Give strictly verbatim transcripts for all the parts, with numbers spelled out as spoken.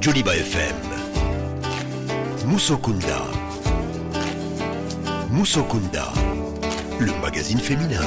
Joliba F M. Moussokunda. Moussokunda, le magazine féminin.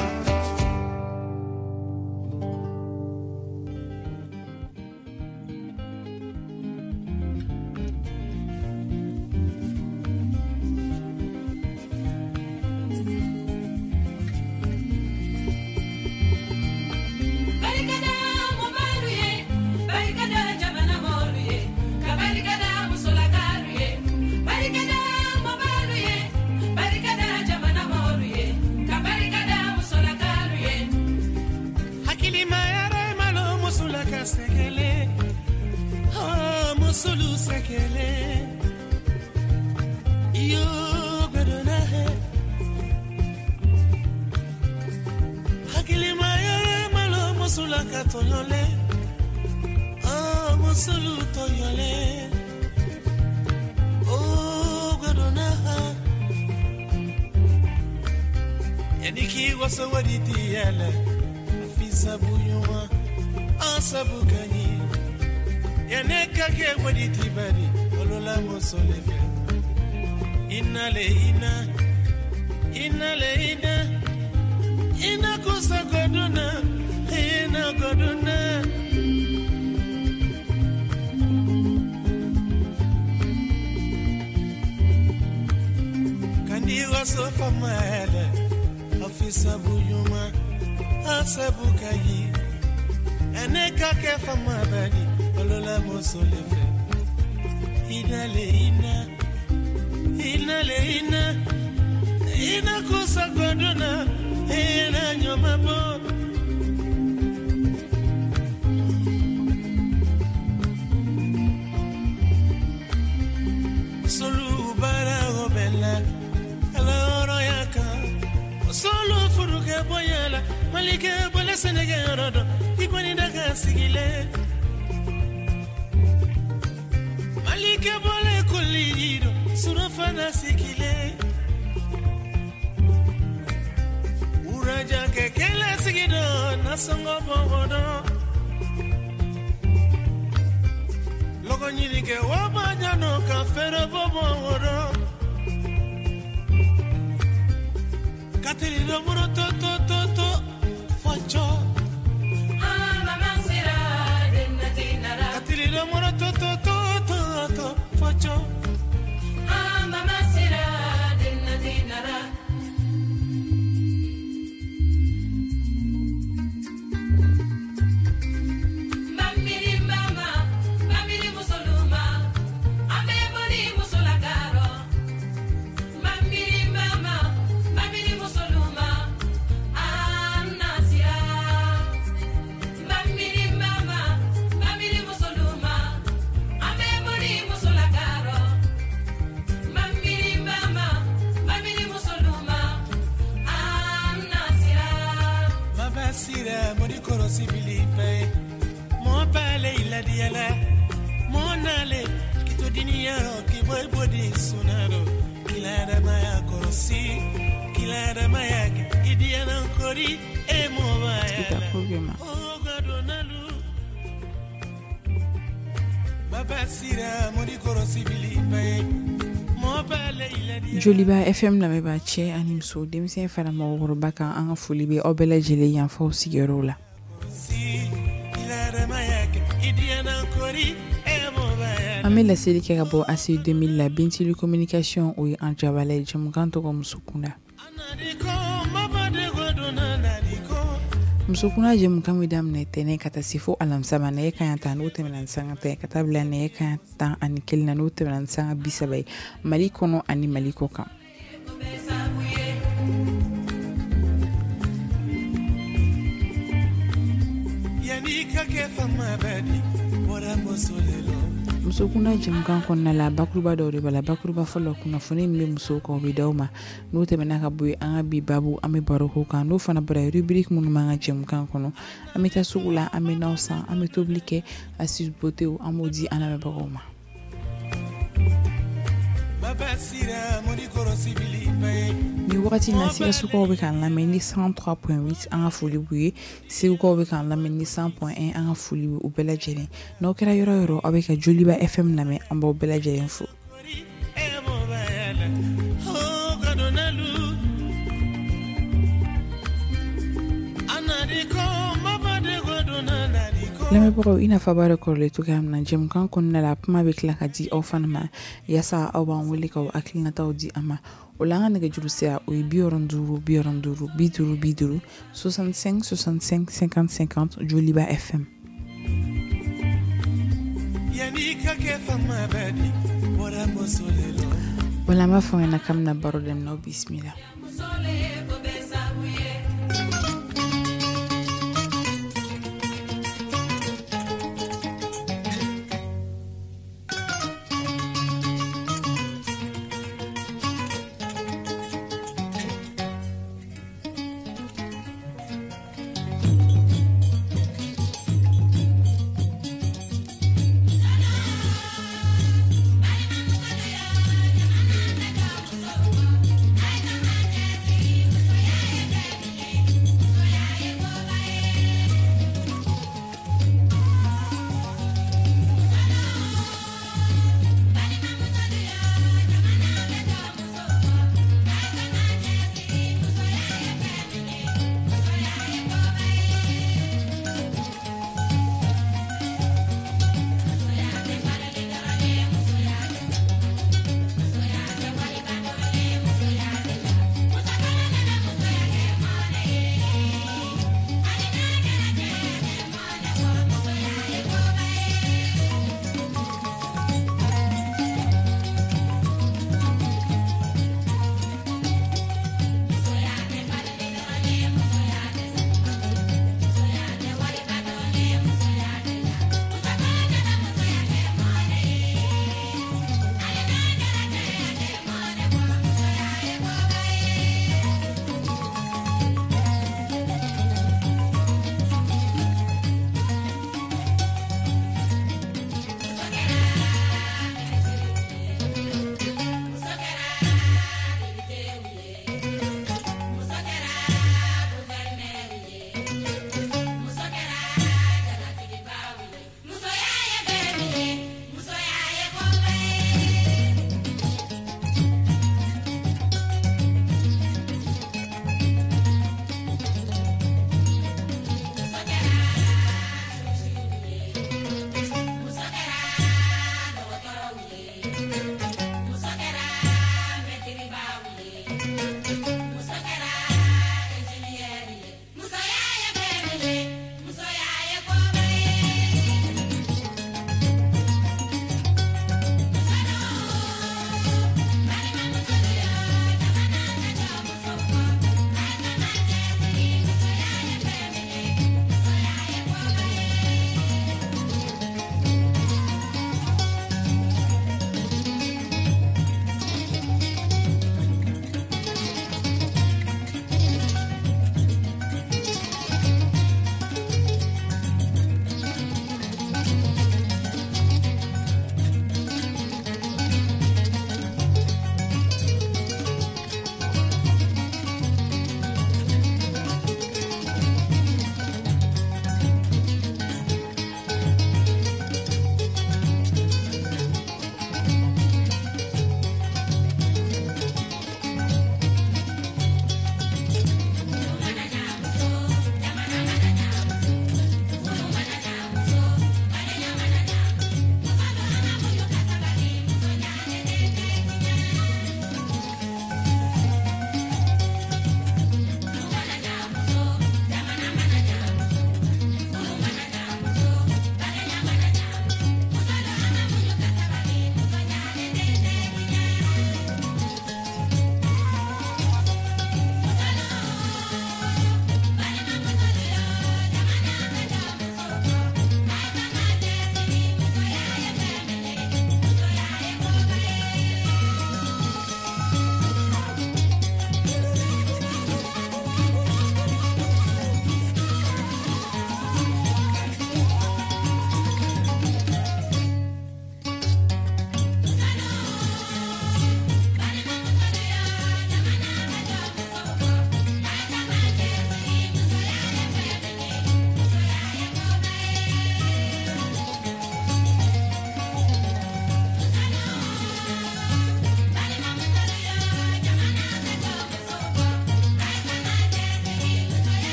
Joliba F M lamɛn b'a cɛ ani muso denmisɛn fara mɔgɔkɔrɔba kan an ka foli bɛ aw bɛɛ lajɛlen yan fɔ sigiyɔrɔ la. An bɛ laseli kɛ ka bɔ A C deux mille la Bintili communication o ye an jabala ye jamukan tɔgɔ Musokunda. Musokunda jamukan bɛ daminɛ tɛnɛ ka taa se fo alamisa ma nɛgɛ kanɲɛ tan n'o tɛmɛna ni sanga tɛ ka taa bila nɛgɛ kanɲɛ tan ani kelen na n'o tɛmɛna ni sanga bi saba ye Mali kɔnɔ ani Mali kɔ kan. Musokunda jamukan kɔnɔna la bakuruba dɔw de b'a la bakuruba fɔlɔ kunnafoni min bɛ musow kan o bɛ d'aw ma n'o tɛmɛna ka bɔ yen an ka bi babu an bɛ baro k'o kan n'o fana bɔra rubrique minnu b'an ka jamukan kɔnɔ an bɛ taa sugu la an bɛ naw san an bɛ tobili kɛ astuce beauté an b'o di an lamɛnbagaw ma. ni wakati na sika suko be kan lamɛn ni cent trois point huit an ka foli b'u ye Segukaw be kan lamɛn ni cent point un an ka foli b'u bɛɛ lajɛlen n'aw kɛra yɔrɔ yɔrɔ aw bɛ ka Joliba F M lamɛn an b'aw bɛɛ lajɛlen fo. lamɛnbagaw i n'a fɔ a b'a dɔn kɔrɔlen cogoya min na jɛmukan kɔnɔna la kuma bɛ tila ka di aw fana ma yaasa aw b'an wele k'aw hakilinataw di an ma o la an ka nɛgɛjuru sira o ye bi wɔɔrɔ ni duuru bi wɔɔrɔ ni duuru bi duuru bi duuru soixante-cinq soixante-cinq cinquante cinquante Joliba F M. wala an b'a fɔ ɲɛna k'an bɛna baro daminɛ bisimila.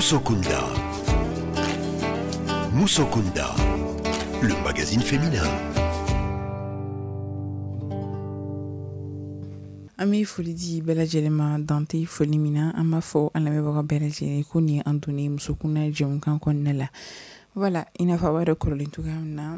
Musokunda. Musokunda, le magazine féminin. Ami foli di bɛɛ lajɛlen ma dante foli min na an b'a fɔ an lamɛnbaga bɛɛ lajɛlen ko nin an donnen musokunda jɛmukan kɔnɔna la. Voilà, i n'a fɔ a b'a dɔn kɔrɔlen cogoya min na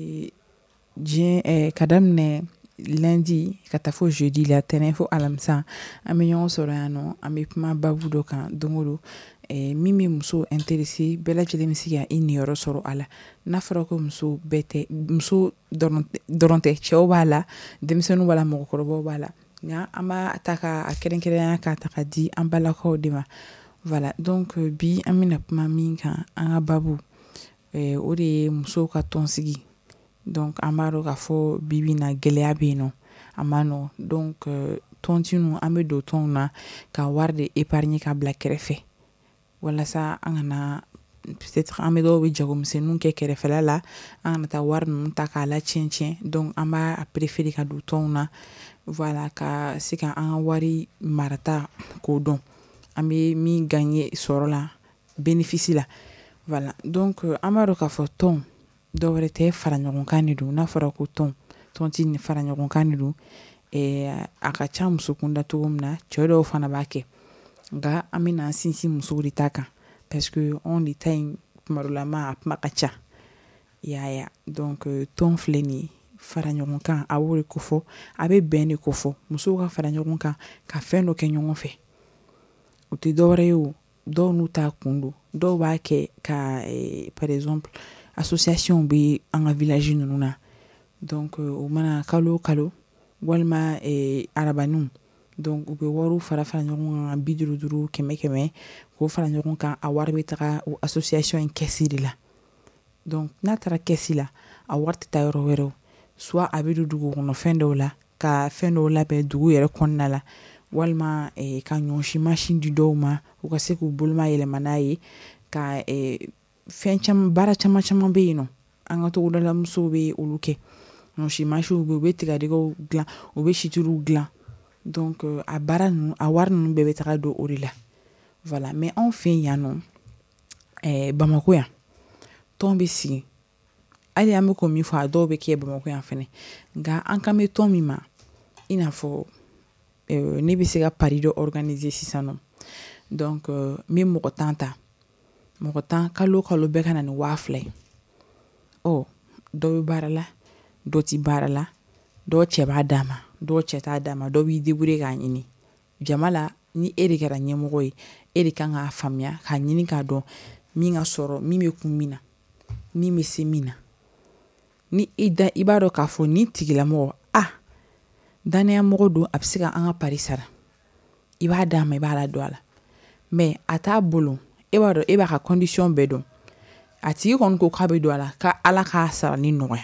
diɲɛ eh, ka daminɛ lundi ka taa fɔ jeudi la tɛnɛn fɔ alamisa an bɛ ɲɔgɔn sɔrɔ yan nɔ an bɛ kuma babu dɔ kan don o don eh, min bɛ muso intéressé bɛɛ lajɛlen bɛ se ka i niyɔrɔ sɔrɔ a la n'a fɔra ko muso bɛɛ tɛ muso dɔrɔn tɛ cɛw b'a la denmisɛnninw b'a la mɔgɔkɔrɔbaw b'a la nka an b'a ta ka a kɛrɛnkɛrɛnya k'a ta ka di an balakaw de ma. Voilà, donc bi an bɛna kuma min kan an ka babu eh, o de ye musow ka tɔnsigi. Donc an b'a dɔn k'a fɔ bi bi in na gɛlɛya bɛ yen nɔ a ma nɔgɔn donc tɔntininw an bɛ don tɔnw na ka wari de épargne ka bila kɛrɛfɛ walasa an kana peut-être an bɛ dɔw bɛ jagomisɛnninw kɛ kɛrɛfɛla la an kana taa wari ninnu ta k'a la tiɲɛ tiɲɛ donc an b'a préférer ka don tɔnw na voilà ka se ka an ka wari marata k'o dɔn an bɛ min gagner sɔrɔ la bénéfice la. Voilà, donc an b'a dɔn k'a fɔ tɔn dɔw wɛrɛ tɛ fara ɲɔgɔnkan de don n'a fɔra ko tɔn tɔnti ni fara ɲɔgɔnkan de don eh, a ka ca musokunda cogo min na cɛ dɔw fana b'a kɛ nka an bɛna an sinsin musow de ta kan parce que anw de ta in kumarulama a kuma ka ca yaya donc tɔn filɛ nin ye fara ɲɔgɔn kan a b'o de kofɔ a bɛ bɛn de kofɔ musow ka fara ɲɔgɔn kan ka fɛn dɔ kɛ ɲɔgɔn fɛ o tɛ dɔwɛrɛ ye o dɔw n'u t'a kun don dɔw b'a kɛ ka eh, par exemple association bɛ an ka village ninnu na donc o mana kalo kalo walima eh, arabaninw donc u bɛ wariw fara fara ɲɔgɔn kan bi duuru duuru kɛmɛ kɛmɛ k'o fara ɲɔgɔn kan a wari bɛ taga o association in kɛsi de la donc n'a taara kɛsi la a wari tɛ taa yɔrɔ wɛrɛw soit a bɛ don dugu kɔnɔ fɛn dɔw la ka fɛn dɔw labɛn dugu yɛrɛ kɔnɔna la walima eh, ka ɲɔsi mansin di dɔw ma u ka se k'u boloma yɛlɛma n'a ye ka eh, fɛn caman baara caman caman bɛ yen nɔ an ka togodala musow bɛ olu kɛ ɲɔsi mansinw bɛ u bɛ tigadɛgɛw dilan u bɛ situruw dilan donc euh, a baara ninnu a wari ninnu bɛɛ bɛ taga don o de la. Voilà, mais anw fɛ yan nɔ eh, Bamako yan tɔn bɛ sigi hali an bɛ ko min fɔ a dɔw bɛ kɛ Bamako yan fɛnɛ nka an kan bɛ tɔn min ma i n'a fɔ eh, ne bɛ se ka pari dɔ organiser sisan nɔ donc euh, n bɛ mɔgɔ tan ta mɔgɔ tan kalo kalo bɛɛ ka na ni waa fila ye ɔ dɔw bɛ baara la dɔw ti baara la dɔw cɛ b'a d'a ma dɔw cɛ t'a d'a ma dɔw b'i débrouiller k'a ɲini jama la ni e de kɛra ɲɛmɔgɔ ye e de kan k'a faamuya k'a ɲini k'a dɔn min ka sɔrɔ min bɛ kun min na min bɛ se min na ni i da i b'a dɔn k'a fɔ ni tigilamɔgɔ a danaya mɔgɔ don a bɛ se ka an ka pari sara i b'a d'a ma i b'a la don a la mais a t'a bolo e b'a dɔn e b'a ka condition bɛɛ dɔn a tigi kɔni ko k'a bɛ don a la ka ala k'a sara ni nɔgɔya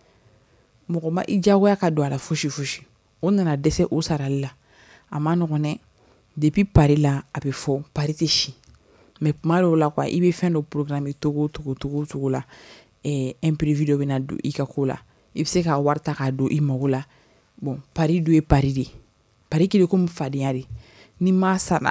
mɔgɔ ma i diyagoya ka don a la fosi fosi o nana dɛsɛ o sarali la a ma nɔgɔn dɛ depuis pari la a bɛ fɔ pari tɛ si mais kuma dɔw la quoi i bɛ fɛn dɔ programme togo togo togo togo la eh, imprévu dɔ bɛ na don i ka ko la i bɛ se ka wari ta k'a don i mago la bon pari dun ye pari de pari kelen komi fadenya de ni m'a sara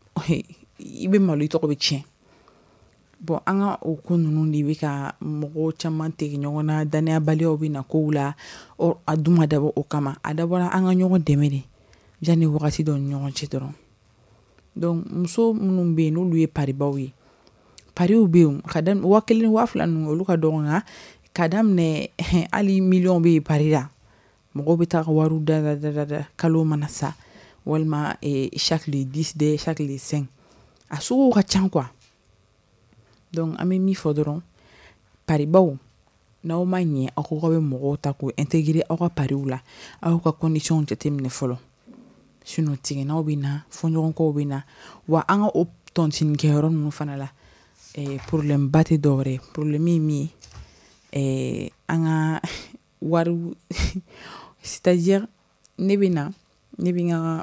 i bɛ malo i tɔgɔ bɛ tiɲɛ bon an ka o ko ninnu de bɛ ka mɔgɔw caman tigɛ ɲɔgɔn na danayabaliyaw bɛ na kow la a dun ma dabɔ o kama a dabɔra an ka ɲɔgɔn dɛmɛ de yanni wagati dɔ ni ɲɔgɔn cɛ dɔrɔn donc muso minnu bɛ yen n'olu ye paribaw ye pariw bɛ yen ka daminɛ waa kelen waa fila ninnu olu ka dɔgɔ nka ka daminɛ hali miliyɔn bɛ yen pari la mɔgɔw bɛ taa ka wariw da da da da kalo mana sa walima eh, chaque le dix de chaque le cinq a suguw ka ca quoi donc an bɛ min fɔ dɔrɔn paribaw n'aw ma ɲɛ aw ko k'aw bɛ mɔgɔw ta k'o intégrer aw ka pariw la aw ka condition jateminɛ fɔlɔ sinon tigɛnnaw bɛ na fɔɲɔgɔnkɔw bɛ na wa an ka o tɔntinikɛyɔrɔ ninnu fana la eh, problème ba tɛ dɔwɛrɛ ye problème ye min ye eh, an ka wariw c'est-à-dire ne bɛ na ne bɛ n ka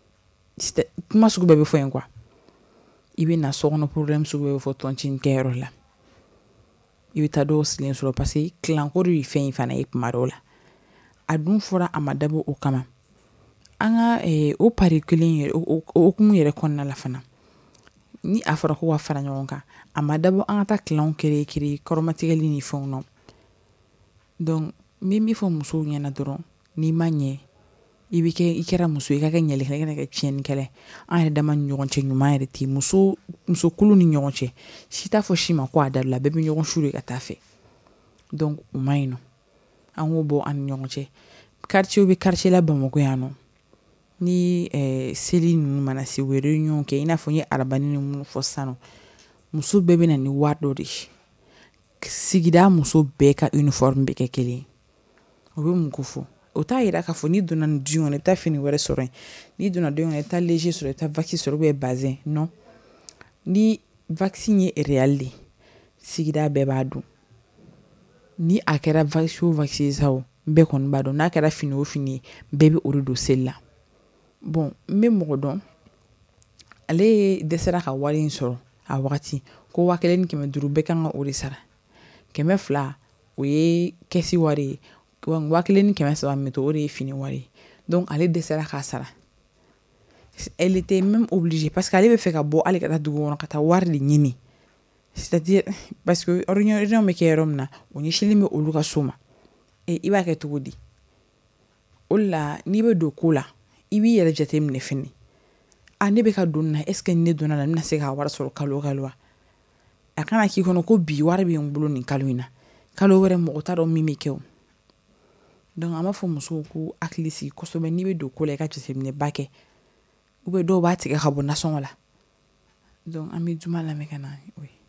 kuma sugu bɛɛ bɛ fɔ yen quoi i bɛ na sokɔnɔ problème sugu bɛɛ bɛ fɔ tɔntinikɛyɔrɔ la i bɛ taa dɔw silen sɔrɔ parce que kilanko de ye fɛn in fana ye kuma dɔw la a dun fɔra a ma dabɔ o kama an ka eh, o pari kelen yɛrɛ o hukumu yɛrɛ kɔnɔna la fana ni a fɔra ko ka fara ɲɔgɔn kan a ma dabɔ an ka taa kilanw kere kere kɔrɔmatigɛli ni fɛnw nɔ donc min min fɔ musow ɲɛna dɔrɔn n'i ma ɲɛ i bɛ kɛ i kɛra muso i ka kɛ ɲɛlikɛla i kana kɛ tiɲɛnikɛla an yɛrɛ dama ni ɲɔgɔn cɛ ɲuman yɛrɛ tɛ muso muso kulu ni ɲɔgɔn cɛ si t'a fɔ si ma ko a dabila bɛɛ bɛ ɲɔgɔn su de ka taa fɛ donc o ma ɲi nɔ an k'o bɔ an ni ɲɔgɔn cɛ quartier bɛ quartier la Bamakɔ yan nɔ ni eh, seli ninnu mana se u bɛ réunion kɛ i n'a fɔ n ye arabani ni minnu fɔ sisan nɔ muso bɛɛ bɛ na ni wari dɔ de ye sigida muso bɛɛ ka uniforme bɛ kɛ kelen ye o bɛ mun ko fɔ o t'a yira k'a fɔ n'i donna nin du kɔnɔ i bɛ taa fini wɛrɛ sɔrɔ yen n'i donna du kɔnɔ i bɛ taa léger sɔrɔ i bɛ taa vaxi sɔrɔ ou bien bazin non ni vaxi ye réel de sigida bɛɛ b'a dɔn ni a kɛra vaxi o vaxi ye sa o bɛɛ kɔni b'a dɔn n'a kɛra fini o fini ye bɛɛ bɛ o de don seli la bon n bɛ mɔgɔ dɔn ale dɛsɛra ka wari in sɔrɔ a wagati ko waa kelen ni kɛmɛ duuru bɛɛ kan ka o de sara kɛmɛ fila o ye kɛsi wari ye waa kelen ni kɛmɛ saba min to o de ye fini wari ye donc ale dɛsɛra k'a sara elle était même obligée parce que ale bɛ fɛ ka bɔ ale ka taa dugu kɔnɔ ka taa wari de ɲini c'est-à-dire parce que réunion bɛ kɛ yɔrɔ min na o ɲɛsinlen bɛ olu ka so ma et i b'a kɛ cogo di o de la n'i bɛ don ko la i b'i yɛrɛ jateminɛ fɛnɛ a ne bɛ ka don na est ce que ne donna la n bɛna se k'a wari sɔrɔ kalo o kalo wa a kana k'i kɔnɔ ko bi wari bɛ n bolo nin kalo in na kalo wɛrɛ mɔgɔ t'a dɔn min bɛ kɛ o donc an b'a fɔ musow ko hakili sigi kosɛbɛ n'i bɛ don ko la i ka jateminɛ ba kɛ ou bien dɔw b'a tigɛ ka bɔ nasɔngɔ la donc an bɛ juma lamɛn ka na o ye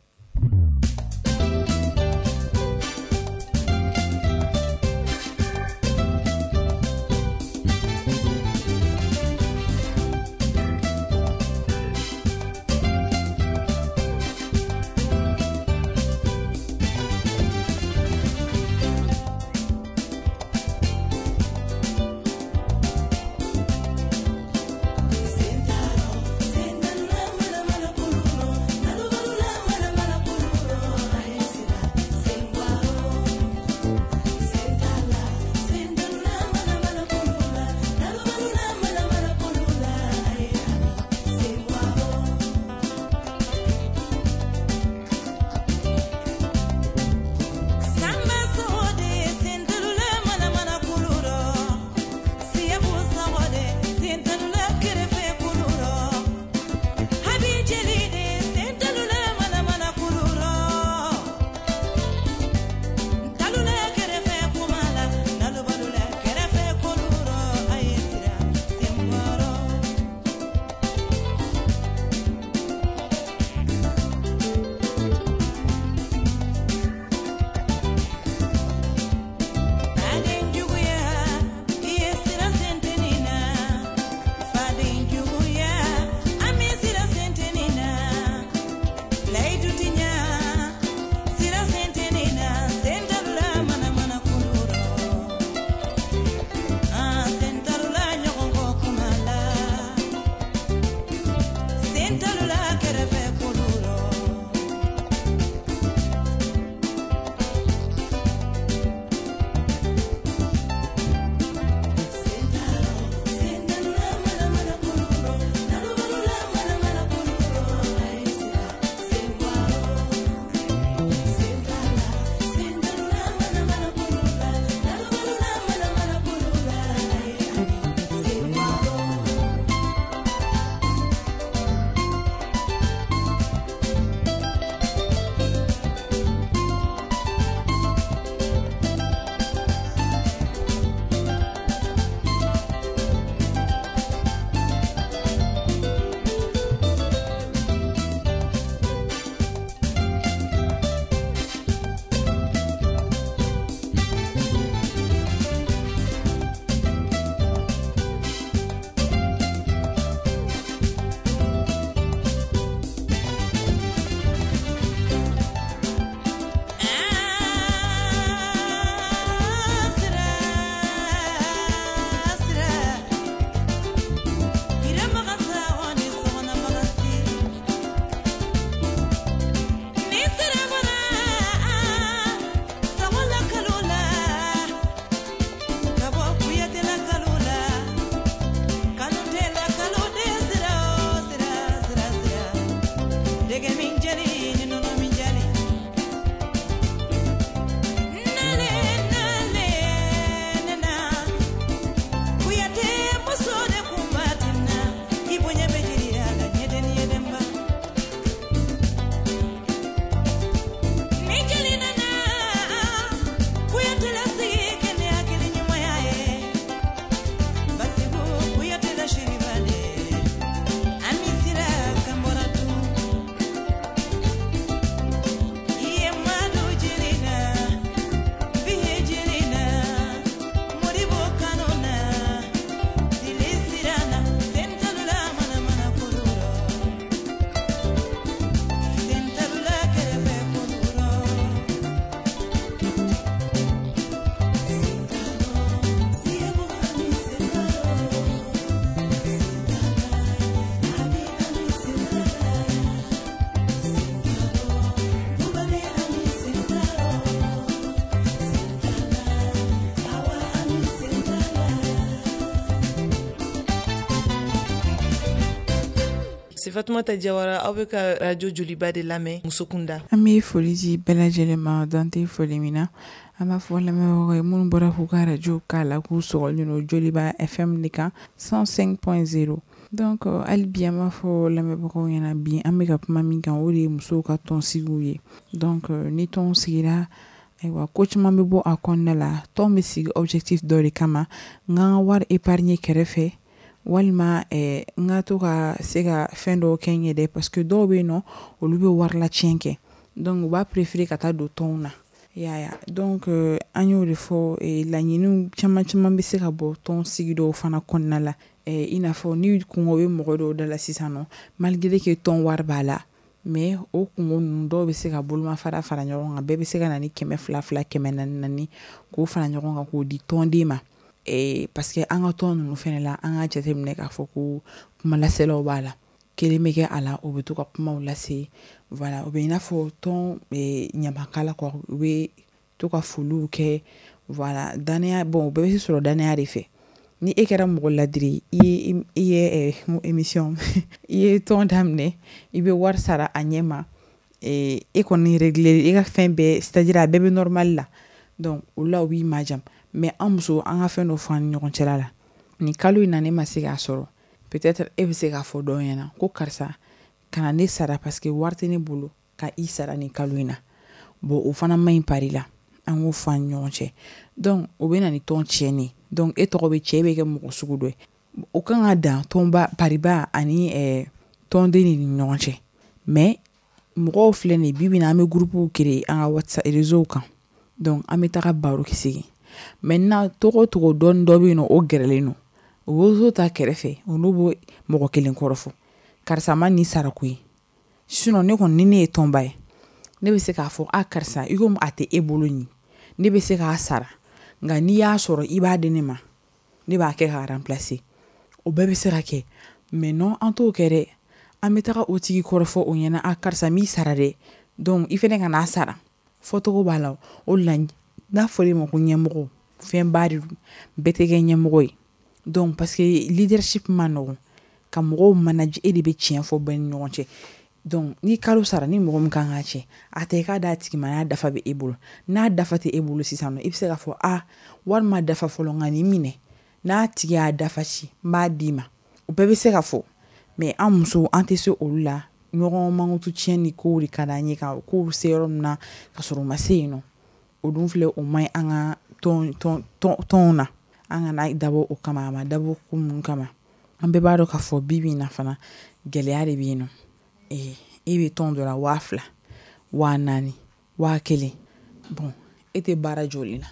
c'est Fatoumata Diawara aw bɛ ka radio Joliba de lamɛn muso kunda. An bɛ foli di bɛɛ lajɛlen ma dan tɛ foli min na an b'a fɔ lamɛnbagaw ye minnu bɔra k'u ka radio k'a la k'u sɔgɔlen don Joliba F M de kan cent cinq point zéro. Donc hali bi an b'a fɔ lamɛnbagaw ɲɛna bi an bɛ ka kuma min kan o de ye musow ka tɔnsigiw ye. Donc ni tɔn sigira ayiwa ko caman bɛ bɔ a kɔnɔna la tɔn bɛ sigi objectif dɔ de kama n ka wari épargne kɛrɛfɛ walima eh, n ka to ka se ka fɛn dɔw kɛ n ye dɛ parce que dɔw bɛ yen nɔ olu bɛ wari la tiɲɛ kɛ donc u b'a préférer ka taa don tɔnw na yaya donc euh, an y'o de fɔ eh, laɲiniw caman caman bɛ se ka bɔ tɔn sigi dɔw fana kɔnɔna la eh, i n'a fɔ ni kungo bɛ mɔgɔ dɔw da la sisan nɔ malgré que tɔn wari b'a la mais o kungo ninnu dɔw bɛ se ka boloma fara fara ɲɔgɔn kan bɛɛ bɛ se ka na ni kɛmɛ fila fila kɛmɛ naani naani k'o fara ɲɔgɔn kan k'o di tɔnden ma. Eh, parce que an ka tɔn ninnu fɛnɛ la an ka jateminɛ k'a fɔ ko kuma laselaw b'a la kelen bɛ kɛ a la o bɛ to ka kumaw lase voilà o bɛ i n'a fɔ tɔn eh, ɲamakala kɔ u bɛ to ka foliw kɛ voilà danaya bon o bɛɛ bɛ sɔrɔ danaya de fɛ ni e kɛra mɔgɔ ladiri i ye i ye eh, émission i ye tɔn daminɛ i bɛ wari sara a ɲɛ ma eh, e kɔni régler i ka fɛn bɛɛ c'est-à-dire a bɛɛ bɛ normal la donc o la o b'i majam mais an muso an ka fɛn dɔ fɔ an ni ɲɔgɔn cɛla la ni kalo in na ne ma se k'a sɔrɔ peut-être e bɛ se k'a fɔ dɔw ɲɛna ko karisa kana ne sara parce que wari tɛ ne bolo ka i sara ni kalo in na bon o fana ma ɲi pari la an k'o fɔ an ni ɲɔgɔn cɛ donc o bɛ na ni tɔn tiɲɛni donc e tɔgɔ bɛ cɛ bɛ kɛ mɔgɔ sugu dɔ ye o kan ka dan tɔnba pariba ani eh, tɔnden ni ɲɔgɔn cɛ mais mɔgɔw filɛ nin bi bi in na an bɛ groupew créer an ka WhatsApp réseau kan donc an bɛ taga baro kɛ segin maintenant togo togo dɔɔni dɔ bɛ yen nɔ o gɛrɛlen don o bɛ ta kɛrɛfɛ olu bɛ mɔgɔ kelen kɔrɔfɔ karisa ma nin sara ko ye sinon ne kɔni ni ne ye tɔnba ye ne bɛ se k'a fɔ a karisa i komi a tɛ e bolo ɲin ne bɛ se k'a sara nka n'i y'a sɔrɔ i b'a di ne ma ne b'a kɛ k'a remplacer o bɛɛ bɛ se ka kɛ mais non an t'o kɛ dɛ an bɛ taga o tigi kɔrɔfɔ o ɲɛna a karisa m'i sara dɛ donc i fɛnɛ ka n'a sara fɔcogo b'a la o la n'a fɔra ma ko ɲɛmɔgɔ fɛn ba de don bɛɛ tɛ kɛ ɲɛmɔgɔ ye donc parce que leadership ma nɔgɔn ka mɔgɔw manage e de bɛ tiɲɛ fɔ bɛɛ ni ɲɔgɔn cɛ donc ni kalo sara ni mɔgɔ min kan k'a cɛ a tɛ k'a d'a tigi ma n'a dafa bɛ e bolo n'a dafa tɛ e bolo sisan nɔ i bɛ se k'a fɔ a wari ma dafa fɔlɔ nka nin minɛ n'a tigi y'a dafa ci n b'a d'i ma o bɛɛ bɛ se ka fɔ mais an musow an tɛ se olu la ɲɔgɔn mankutu tiɲɛ ni kow de ka d'an ye ka kow se yɔrɔ min na ka sɔrɔ u ma se yen nɔ o dun filɛ o man ɲi an ka tɔn tɔn tɔn tɔnw na an kana dabɔ o kama a ma dabɔ ko minnu kama an bɛɛ b'a dɔn k'a fɔ bi bi in na fana gɛlɛya de bɛ yen nɔ ee e bɛ tɔn dɔ la waa fila waa naani waa kelen bon e tɛ baara jɔlen na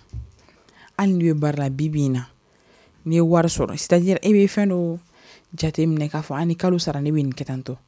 hali ni bɛ baara la bi bi in na n'i ye wari sɔrɔ c'est-à-dire e bɛ fɛn dɔ jate minɛ k'a fɔ ani kalo sara ne bɛ nin kɛ tan tɔ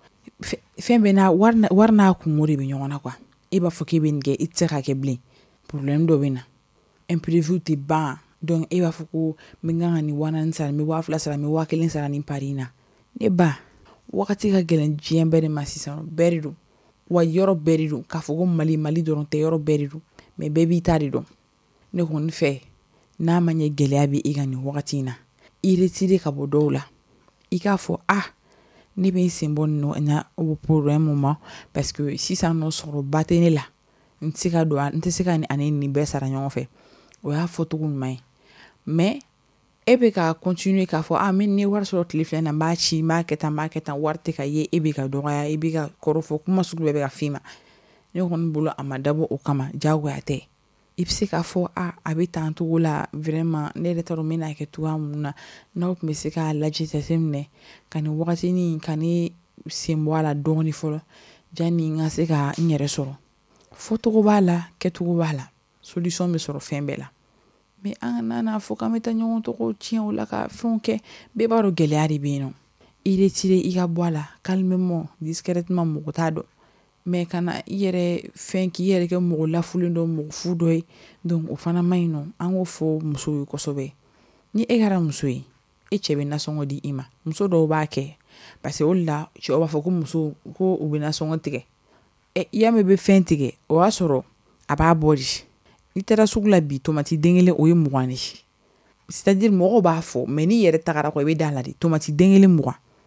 fɛn bɛɛ n'a wari n'a kungo de bɛ ɲɔgɔn na quoi e b'a fɔ k'e bɛ nin kɛ i tɛ se k'a kɛ bilen problème dɔ bɛ na imprévu tɛ ban donc e b'a fɔ ko n kan ka nin waa naani sara n bɛ waa fila sara n bɛ waa kelen sara nin pari in na ne ba wagati ka gɛlɛn diɲɛ bɛɛ de ma sisan bɛɛ de don wa yɔrɔ bɛɛ de don k'a fɔ ko mali mali dɔrɔn tɛ yɔrɔ bɛɛ de don mais bɛɛ b'i ta de dɔn ne kɔni fɛ n'a ma ɲɛ gɛlɛya bɛ e ka nin wagati in na i retire ka bɔ dɔw la i k'a fɔ ah ne bɛ n sen bɔ nin na o problème ma parce que sisan nɔ sɔrɔba tɛ ne la n tɛ se ka don n tɛ se ka ani nin bɛɛ sara ɲɔgɔn fɛ o y'a fɔcogo ɲuman ye mais e bɛ ka continuer k'a fɔ ah min ni wari sɔrɔ tile filɛ na n b'a ci n b'a kɛ tan n b'a kɛ tan wari tɛ ka ye e bɛ ka dɔgɔya e bɛ ka kɔrɔfɔ kuma sugu bɛɛ bɛ ka f'i ma ne kɔni bolo a ma dabɔ o kama diyagoya tɛ i bɛ se k'a fɔ ah a bɛ tan cogo la vraiment ne yɛrɛ t'a dɔn n bɛna kɛ cogoya mun na n'aw tun bɛ se k'a lajɛ jateminɛ ka nin wagatinin ka ne sen bɔ a la dɔɔnin fɔlɔ janni n ka se ka n yɛrɛ sɔrɔ fɔcogo b'a la kɛcogo b'a la solution bɛ sɔrɔ fɛn bɛɛ la mais an ka n'a fɔ k'an bɛ taa ɲɔgɔn tɔgɔ tiɲɛ o la ka fɛnw kɛ bɛɛ b'a dɔn gɛlɛya de bɛ yen nɔ i retire i ka bɔ a la calmement discrètement mɔgɔ t'a dɔn mais kana i yɛrɛ fɛn k'i yɛrɛ kɛ mɔgɔ lafulen dɔ mɔgɔ fu dɔ ye donc o fana man ɲi nɔ an k'o fɔ musow ye kosɛbɛ ni e kɛra muso ye e cɛ bɛ nasɔngɔ di i ma muso dɔw b'a kɛ parce que o la cɛw b'a fɔ ko muso ko u bɛ nasɔngɔ tigɛ ɛ i y'a mɛn i bɛ fɛn tigɛ o y'a sɔrɔ a b'a bɔ de n'i taara sugu la bi tomati den kelen o ye mugan de c'est-à-dire mɔgɔw b'a fɔ mais n'i yɛrɛ tagara kɔ i bɛ da la de tomati den kelen mugan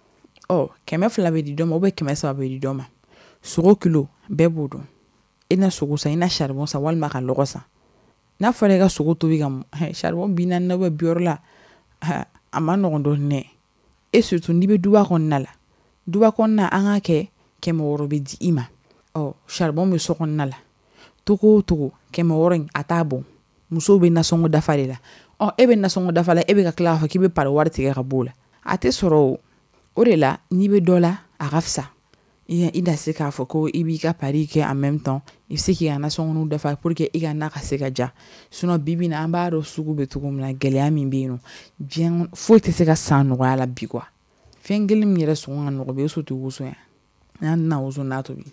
ɔ kɛmɛ fila bɛ di dɔ ma ou bien kɛmɛ saba bɛ di dɔ ma sogo kilo bɛɛ b'o dɔn i na sogo san i na charbon san walima ka lɔgɔ san n'a fɔra i ka sogo tobi ka mɔ charbon bi naani na ou bien bi wɔɔrɔ la a ma nɔgɔn dɔɔni dɛ et surtout n'i bɛ duba kɔnɔna la duba kɔnɔna an ka kɛ kɛmɛ wɔɔrɔ bɛ di i ma ɔ charbon bɛ so kɔnɔna la togo o togo kɛmɛ wɔɔrɔ in a t'a bɔn musow bɛ nasɔngɔ dafa de la ɔ e bɛ nasɔngɔ dafa la e bɛ ka tila k'a fɔ k'i bɛ pari wari tigɛ ka bɔ o la a tɛ sɔrɔ o o de la n'i bɛ dɔ la a ka fisa i i da se k'a fɔ ko i b'i ka pari kɛ en même temps i bɛ se k'i ka nasɔngɔw dafa pour que i ka na ka se ka ja sinon bi bi in na an b'a dɔn sugu bɛ cogo min na gɛlɛya min bɛ yen nɔ diɲɛ foyi tɛ se ka san nɔgɔya la bi quoi fɛn kelen min yɛrɛ sɔngɔ ka nɔgɔ bɛ o so tɛ woso yan n'an tɛna woso n'a tobi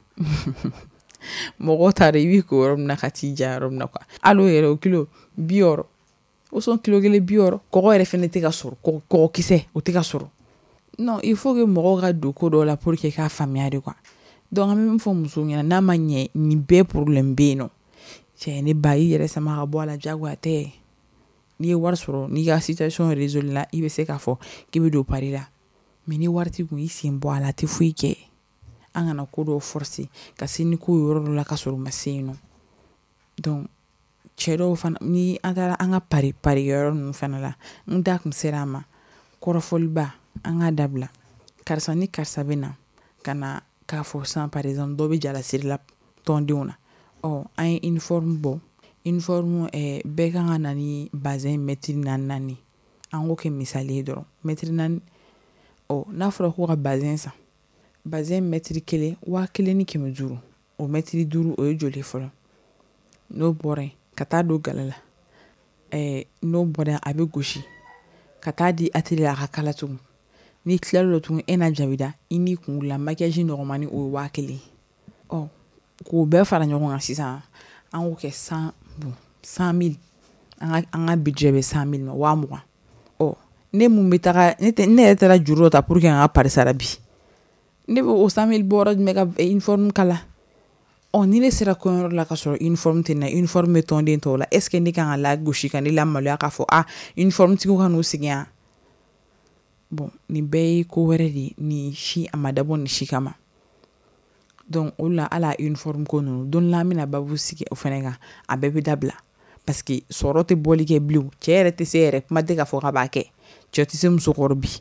mɔgɔ t'a dɔn i b'i ko yɔrɔ min na ka t'i ja yɔrɔ min na quoi hali o yɛrɛ o kilo bi wɔɔrɔ woson kilo kelen bi wɔɔrɔ kɔgɔ yɛrɛ fɛnɛ tɛ ka sɔrɔ kɔgɔ kɔgɔkisɛ o tɛ ka sɔrɔ non il faut que mɔgɔw ka don ko dɔw la pour que k'a faamuya de quoi donc an bɛ min fɔ musow ɲɛna n'a ma ɲɛ nin bɛɛ problème bɛ yen nɔ cɛ ne ba i yɛrɛ sama ka bɔ a la diyagoya tɛ n'i ye wari sɔrɔ n'i ka situation résolue la i bɛ se k'a fɔ k'i bɛ don pari la mais ni wari t'i kun i sen bɔ a la a tɛ foyi kɛ an kana ko dɔw forcer ka se ni ko yɔrɔ dɔ la ka sɔrɔ u ma se yen nɔ donc cɛ dɔw fana ni an taara an ka pari pari yɔrɔ ninnu fana la n da kun sera a ma kɔrɔfɔliba an k'a dabila karisa ni karisa bɛ na ka na k'a fɔ sisan par exemple dɔ bɛ jalasiri la tɔndenw na ɔ an ye uniforme bɔ uniforme ɛɛ bɛɛ kan ka na ni bazɛn mɛtiri naani naani an k'o kɛ misali ye dɔrɔn mɛtiri naani ɔ n'a fɔra ko ka bazɛn san bazɛn mɛtiri kelen waa kelen ni kɛmɛ duuru o mɛtiri duuru o ye joli fɔlɔ n'o bɔra yen ka taa don gala la ɛɛ n'o bɔra yen a bɛ gosi ka taa di atelier la a ka kala tugun n'i tilal'o la tugun e na jabida i n'i kun la maquillage nɔgɔmani o ye waa kelen ɔ k'o bɛɛ fara ɲɔgɔn kan sisan an k'o kɛ cent bon cent mille an ka an ka budget bɛ cent mille ma waa mugan ɔ ne mun bɛ taga ne tɛ ne yɛrɛ taara juru dɔ ta pour que an ka pari sara bi ne bɛ o cent mille bɔra jumɛn ka uniforme kala ɔ ni ne sera kɔɲɔyɔrɔ la ka sɔrɔ uniforme tɛ na uniforme bɛ tɔnden tɔw la est ce que ne kan ka la gosi ka ne la maloya k'a fɔ ah uniforme tigiw ka n'u sigi yan bon nin bɛɛ ye ko wɛrɛ de ni si a ma dabɔ ni si kama donc o la ala uniforme ko ninnu don la an bɛna babu sigi o fɛnɛ kan a bɛɛ bɛ dabila parce que sɔrɔ tɛ bɔli kɛ bilen cɛ yɛrɛ tɛ se yɛrɛ kuma tɛ k'a fɔ k'a b'a kɛ cɛ tɛ se musokɔrɔ bi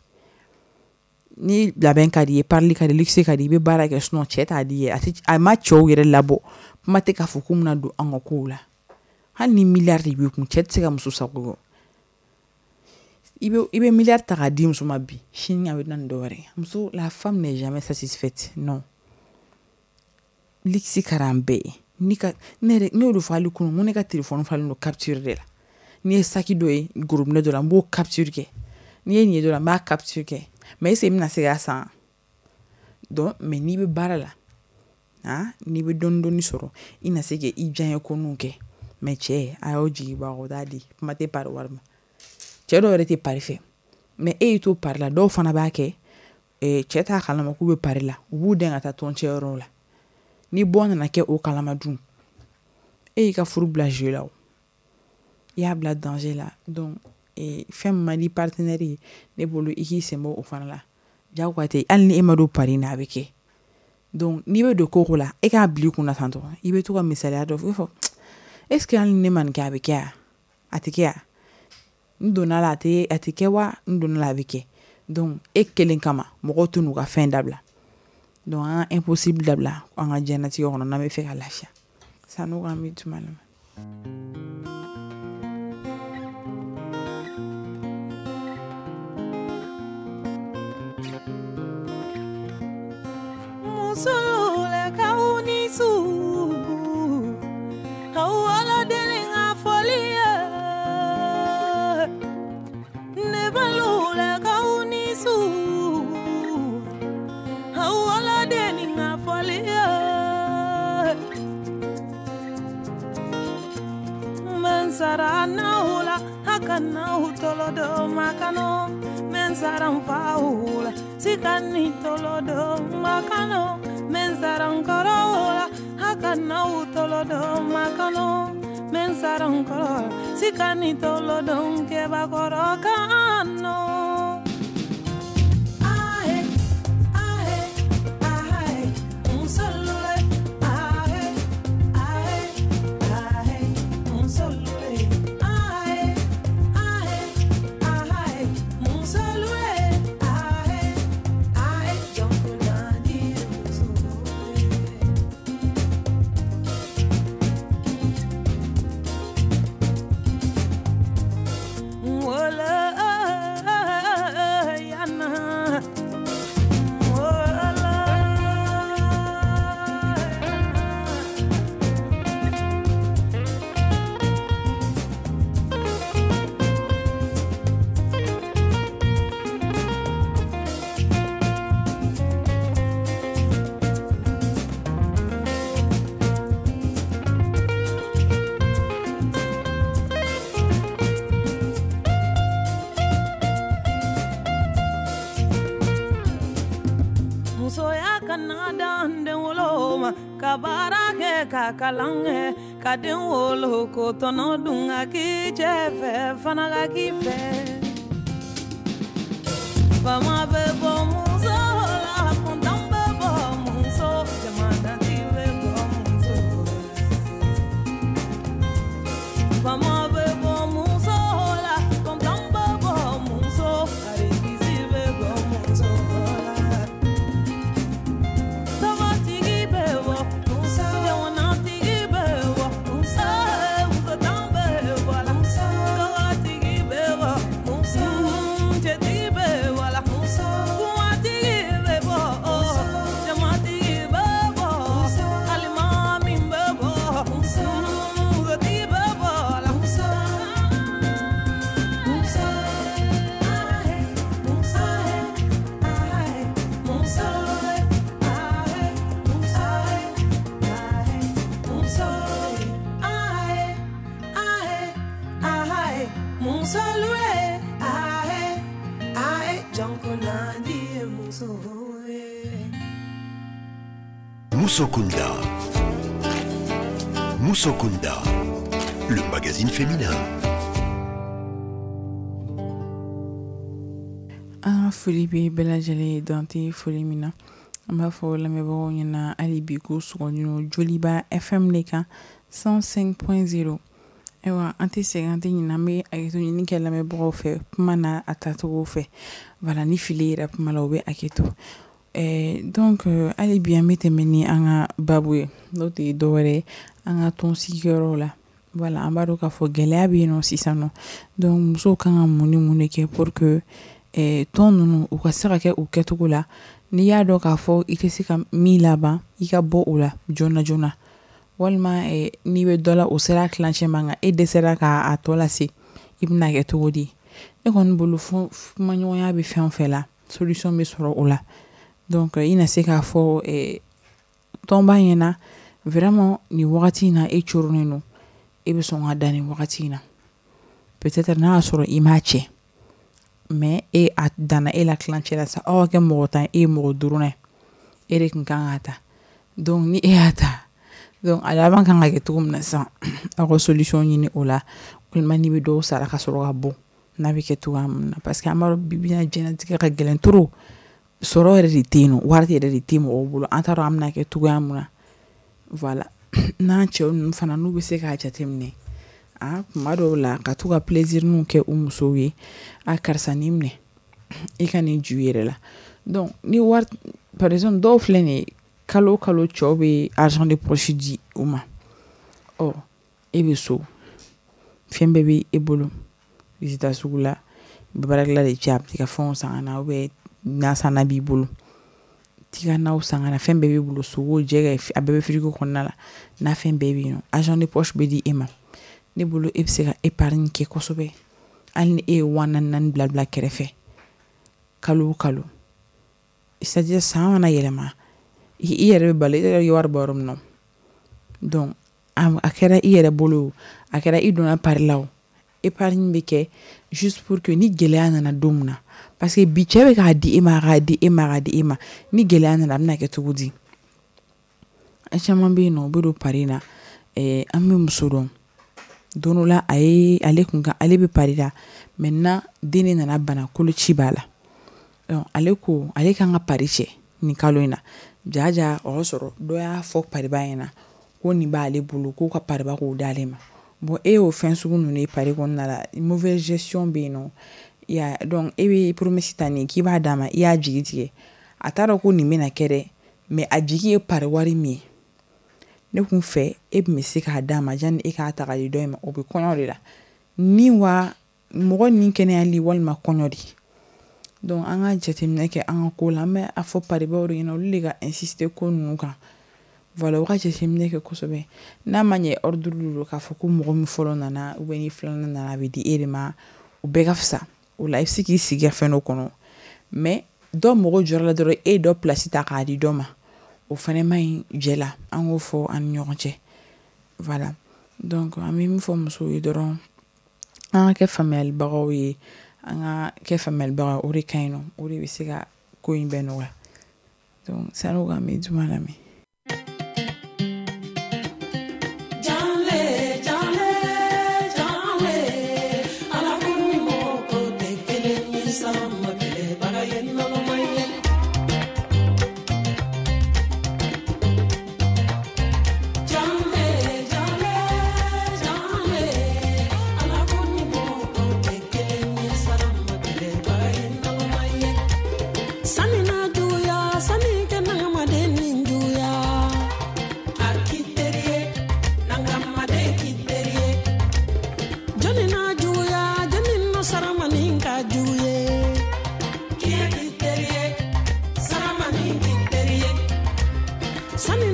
ni labɛn ka di ye parili ka di luxe ka di i bɛ baara kɛ sinon cɛ t'a di ye a tɛ a ma cɛw yɛrɛ labɔ kuma tɛ k'a fɔ k'u bɛna don an ka kow la hali ni miliyari de b'i kun cɛ tɛ se ka muso sago kɛ i bɛ i bɛ miliyari ta k'a di muso ma bi sini a bɛ na ni dɔ wɛrɛ ye muso la femme n'est jamais satisfaite non luxe ka di an bɛɛ ye ni ka ne yɛrɛ ne y'o de fɔ hali kunun ko ne ka téléphone falen don capture de la n'i ye saki dɔ ye gorobinɛ dɔ la n b'o capture kɛ n'i ye nin ye dɔ la n b'a capture kɛ mais est-ce que n bɛna se k'a san donc mais n'i bɛ baara la ah n'i bɛ dɔɔni dɔɔni sɔrɔ i na se k'i diyaɲɛ koninw kɛ mais cɛ a y'aw jigi bɔ a kɔ o t'a di kuma tɛ pari wari ma cɛ dɔw yɛrɛ tɛ pari fɛ mais e y'i to pari la dɔw fana b'a kɛ ɛɛ cɛ t'a kalama k'u bɛ pari la u b'u dɛn ka taa tɔncɛyɔrɔw la ni bɔ nana kɛ o kalama dun e y'i ka furu bila jeu la o i y'a bila danger la donc ee fɛn min man di partenaire ye ne bolo i k'i sen bɔ o fana la diyagoya tɛ hali ni e ma don pari in na a bɛ kɛ donc n'i bɛ don ko o ko la e k'a bila i kunna tan dɔrɔn i bɛ to ka misaliya dɔ fɔ i fɔ est ce que hali ni ne ma nin kɛ a bɛ kɛ wa a tɛ kɛ wa n donna la a tɛ a tɛ kɛ wa n donna la a bɛ kɛ donc e kelen kama mɔgɔw tɛ n'u ka fɛn dabila donc an ka impossible dabila an ka diɲɛlatigɛ kɔnɔ n'an bɛ fɛ ka lafiya sanu k'an bɛ tuma la. Musole kaunisu hawala delinga folia nebalule kaunisu hawala delinga folia mensara naula hakana utolodo makano mensara faula sikani tolodo makano mensaran korola hakana utolodo makano mensaran korola sikani tolodo keba korokano ae ma ka baara kɛ ka kalan kɛ ka den wolo ko tɔnɔ dun ka k'i cɛ fɛ fana ka k'i fɛ fama bɛ bɔ muso la kuntan bɛ bɔ muso jamanatigi bɛ bɔ muso fama bɛ bɔ muso la kuntan bɛ bɔ muso arikisi bɛ bɔ muso la tɔgɔtigi bɛ bɔ muso jamanatigi bɛ bɔ muso musotan bɛ bɔ la tɔgɔtigi bɛ bɔ muso cɛtigi bɛ bɔ la kumatigi bɛ bɔ jamatigi bɛ bɔ alimami bɛ bɔ musotigi bɛ bɔ la Musokunda. Musokunda, le magazine féminin. An foli bɛ bɛɛ lajɛlen dante foli min na an b'a fɔ lamɛnbagaw ɲɛna hali bi ko sɔgɔnjunu joliba F M de kan cent cinq point zéro. Ayiwa an tɛ sɛgɛn an tɛ ɲinɛ an bɛ hakɛto ɲini kɛ lamɛnbagaw fɛ kuma na a tacogo fɛ voilà ni fili yɛrɛ kuma la u bɛ hakɛto. Eh, donc euh, hali bi an bɛ tɛmɛ ni an ka babu ye n'o tɛ dɔwɛrɛ ye an ka tɔn sigiyɔrɔw la voilà an b'a dɔn k'a fɔ gɛlɛya bɛ yen nɔ sisan nɔ donc musow kan ka mun ni mun de kɛ pour que eh, tɔn ninnu u ka se ka kɛ u kɛcogo la n'i y'a dɔn k'a fɔ i tɛ se ka min laban i ka bɔ o la joona joona walima eh, n'i bɛ dɔ la o sera tilancɛ man kan e dɛsɛra k'a tɔ lase i bɛna kɛ cogo di ne kɔni bolo kuma ɲɔgɔnya bɛ fɛn o fɛn la solution bɛ sɔrɔ o la donc i na se k'a fɔ eh, tɔnba ɲɛna vraiment ni wagati in na e coronen don e bɛ sɔn ka da ni wagati in na peut-être n'a y'a sɔrɔ i m'a cɛ mais e a danna e la tilancɛ la sa aw ka kɛ mɔgɔ tan e ye mɔgɔ duurunan ye e de tun kan k'a ta donc ni e y'a ta donc a laban kan ka kɛ cogo min na sisan aw ka solution ɲini o la walima n'i bɛ dɔw sara ka sɔrɔ ka bɔ n'a bɛ kɛ cogoya min na parce que an b'a dɔn bi bi in na diɲɛlatigɛ ka gɛlɛn trop sɔrɔ yɛrɛ de tɛ yen nɔ wari yɛrɛ de tɛ mɔgɔw bolo an t'a dɔn an bɛna kɛ cogoya min na voilà n'an cɛw ninnu fana n'u bɛ se k'a jateminɛ ah kuma dɔw la ka to ka plaisir ninnu kɛ u musow ye a karisa ni minɛ i ka nin ju yɛrɛ la donc ni wari par exemple dɔw filɛ nin ye kalo kalo cɛw bɛ argent de poche di u ma ɔ e bɛ so fɛn bɛɛ bɛ e bolo i tɛ taa sugu la i bɛ baarakɛla de cɛ a bɛ t'i ka fɛnw san ka na ou bien n'a sanna b'i bolo t'i ka naw san ka na fɛn bɛɛ b'i bolo sogo jɛgɛ a bɛɛ bɛ frigo kɔnɔna la n'a fɛn bɛɛ bɛ yen nɔ argent de poche bɛ di e ma ne bolo e bɛ se ka épargne kɛ kosɛbɛ hali ni e ye wa naani naani bila bila kɛrɛfɛ kalo o kalo c'est-à-dire san mana yɛlɛma i yɛrɛ bɛ balo i yɛrɛ ye wari bɔ yɔrɔ min na donc a kɛra i yɛrɛ bolo a kɛra i donna pari la o épargne bɛ kɛ juste pour que ni gɛlɛya nana don min na parce que bi cɛ bɛ k'a di e ma k'a di e ma k'a di e ma ni gɛlɛya nana a bɛna kɛ cogo di a caman bɛ yen nɔ u bɛ don pari la eh, an bɛ muso dɔn don dɔ la a ye ale kun kan ale bɛ pari la maintenant den de nana bana koloci b'a la donc ale ko ale kan ka pari cɛ nin kalo in na jaja o y'a sɔrɔ dɔ y'a fɔ pariba ɲɛna ko nin b'ale bolo k'o ka pariba k'o d'ale ma bon e y'o fɛn sugu ninnu ye pari kɔnɔna la mauvaise gestion bɛ yen nɔ ya donc e bɛ promesse ta nin k'i b'a d'a ma i y'a jigi tigɛ a t'a dɔn ko nin bɛna kɛ dɛ mais a jigi ye pari wari min ye ne kun fɛ e bɛ se k'a d'a ma yanni e k'a ta k'a di dɔ in ma o bɛ kɔɲɔ de la ni wa mɔgɔ ni kɛnɛyali walima kɔɲɔ de donc an ka jateminɛ kɛ an ka ko la an bɛ a fɔ paribaw de ɲɛna olu de ka insister ko ninnu kan voilà o ka jateminɛ kɛ kosɛbɛ n'a ma ɲɛ ordre don k'a fɔ ko mɔgɔ min fɔlɔ nana ou bien ni filanan nana a bɛ di e de ma o bɛɛ ka fisa o la i bɛ se k'i sigi fɛn dɔ kɔnɔ mais dɔ mɔgɔ jɔra la dɔrɔn e ye dɔ place ta k'a di dɔ ma o fana ma ɲi jɛ la an k'o fɔ an ni ɲɔgɔn cɛ voilà donc an bɛ min fɔ musow ye dɔrɔn an ka kɛ faamuyalibagaw ye an ka kɛ faamuyalibagaw o de ka ɲi nɔ o de bɛ se ka ko in bɛɛ nɔgɔya donc san'o ka an bɛ juma lamɛn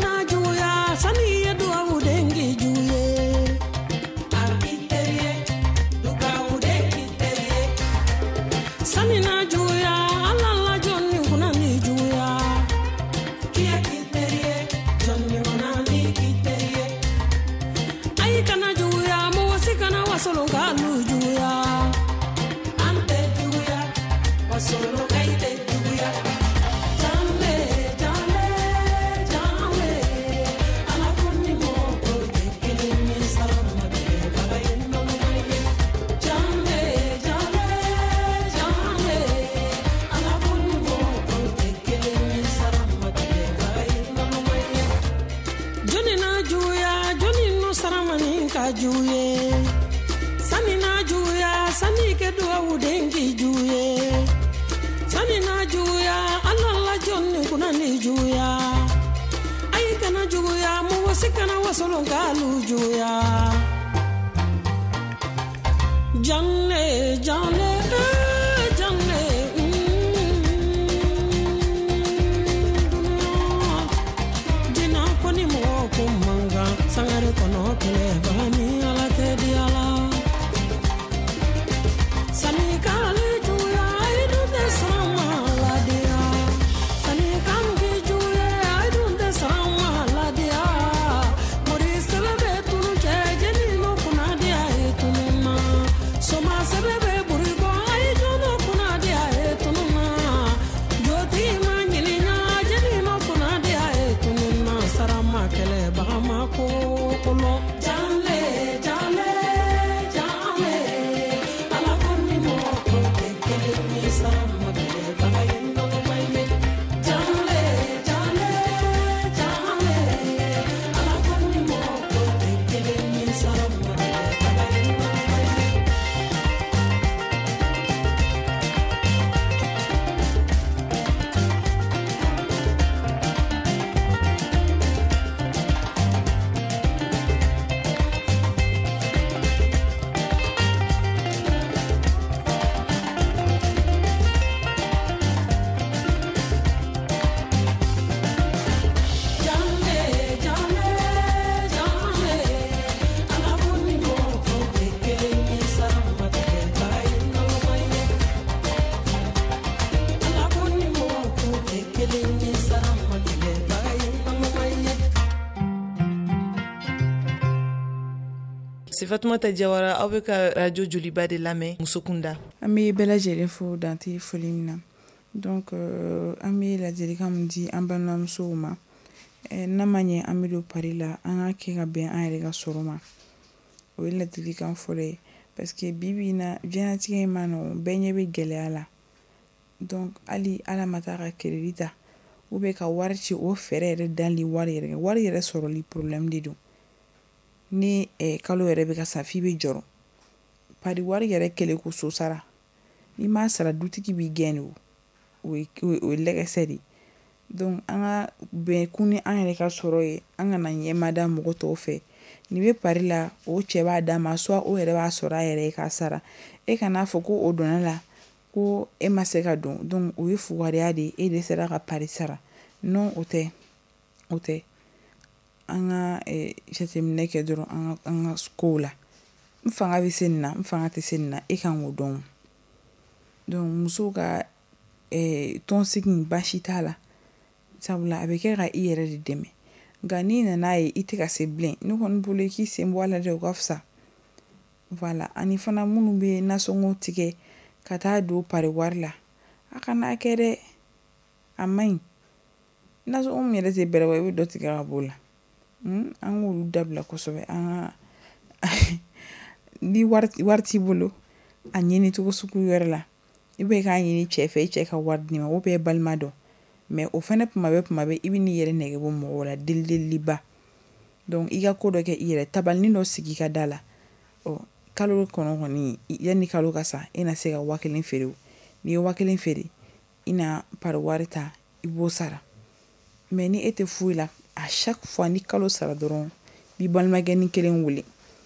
na juya sani ya duwa dengi juye arkiteriye duka udengi teriye sani na juya alala jonni kuna ni juya kia kiteriye jonni kuna ni kiteriye ai kana juya mo sikana wasolo galu juya ante juya wasolo kaite juya jale jale jale ala kunni mo ko tekele mi salama de bagayno maye jale jale jale ala kunni mo ko tekele mi salama de bagayno maye joni na juya joni no salama ni ka juye sani na juya sani ke duwa udengi juye sani na juya alala jonni kuna ni juya ai kana juya mu wasi kana wasolo galu juya janne janne eh, janne jina koni mo kumanga sangare kono kele bani ala te diala sani kale juya ai do de sama la dia sani kam ki juya ai do de sama la dia mori selebe tunu je jeni no kuna dia e tunuma soma sebebe buriko ai do no kuna dia e tunuma joti manyilinya jeni no kuna dia e tunuma sarama kele bahama ko kolo jale jale jale ala konni mo ko tekele mi sarama kele bahayno maye jale jale jale ala konni mo ko tekele mi sarama kele bahayno maye jale jale jale ala konni mo ko tekele mi sarama kele bahayno maye ala konni mo ko tekele mi sarama kele bahayno maye C'est Fatoumata Diawara aw bɛ ka radio Joliba de lamɛn Musokunda. An bɛ bɛɛ lajɛlen fo dante foli min na donc euh, an bɛ ladilikan min di an balimamusow ma eh, n'a ma ɲɛ an bɛ don pari la an ka kɛ ka bɛn an yɛrɛ ka sɔrɔ ma o ye ladilikan fɔlɔ ye parce que bi bi in na diɲɛlatigɛ in ma nɔgɔn bɛɛ ɲɛ bɛ gɛlɛya la donc hali ala ma taa ka crédit ta ou bien ka wari ci o fɛɛrɛ yɛrɛ dali wari yɛrɛ kan wari yɛrɛ sɔrɔli problème de don ni eh, kalo yɛrɛ bɛ ka sa f'i bɛ jɔrɔ pari wari yɛrɛ kɛlen ko so sara ni m'a sara dutigi b'i gɛn o o ye o ye lɛgɛsɛ de donc an ka bɛn kun ni an yɛrɛ ka sɔrɔ ye an kana ɲɛma da mɔgɔ tɔw fɛ ni bɛ pari la o cɛ b'a d'a ma soit o yɛrɛ b'a sɔrɔ a yɛrɛ ye k'a sara e kana fɔ ko o donna la ko e ma se ka don donc o ye fugariya de ye e de sera ka pari sara non o tɛ o tɛ an ka jateminɛ kɛ dɔrɔn an ka an ka kow la n fanga bɛ se nin na n fanga tɛ se nin na e kan k'o dɔn donc musow ka tɔnsigi baasi t'a la sabula a bɛ kɛ ka i yɛrɛ de dɛmɛ nka n'i nana ye i tɛ ka se bilen ne kɔni bolo i k'i sen bɔ a la dɛ o ka fisa voilà ani fana minnu bɛ nasɔngɔ tigɛ ka taa don pari wari la a kana kɛ dɛ a man ɲi nasɔngɔ min yɛrɛ tɛ bɛrɛ bɔ i bɛ dɔ tigɛ ka b'o la an k'olu dabila kosɛbɛ an ka ni wari wari t'i bolo a ɲini cogo sugu wɛrɛ la i bɛ k'a ɲini cɛ fɛ i cɛ ka wari d'i ma o bɛɛ ye balima dɔn mais o fana tuma bɛ tuma bɛ i bɛ n'i yɛrɛ nɛgɛ bɔ mɔgɔw la delideliba donc i ka ko dɔ kɛ i yɛrɛ tabalini dɔ sigi i ka da la ɔ kalo kɔnɔ kɔni yanni kalo ka sa i na se ka wa kelen feere o n'i ye wa kelen feere i na pari wari ta i b'o sara mais ni e tɛ foyi la à chaque fois ni kalo sara dɔrɔn b'i balimakɛ ni kelen wele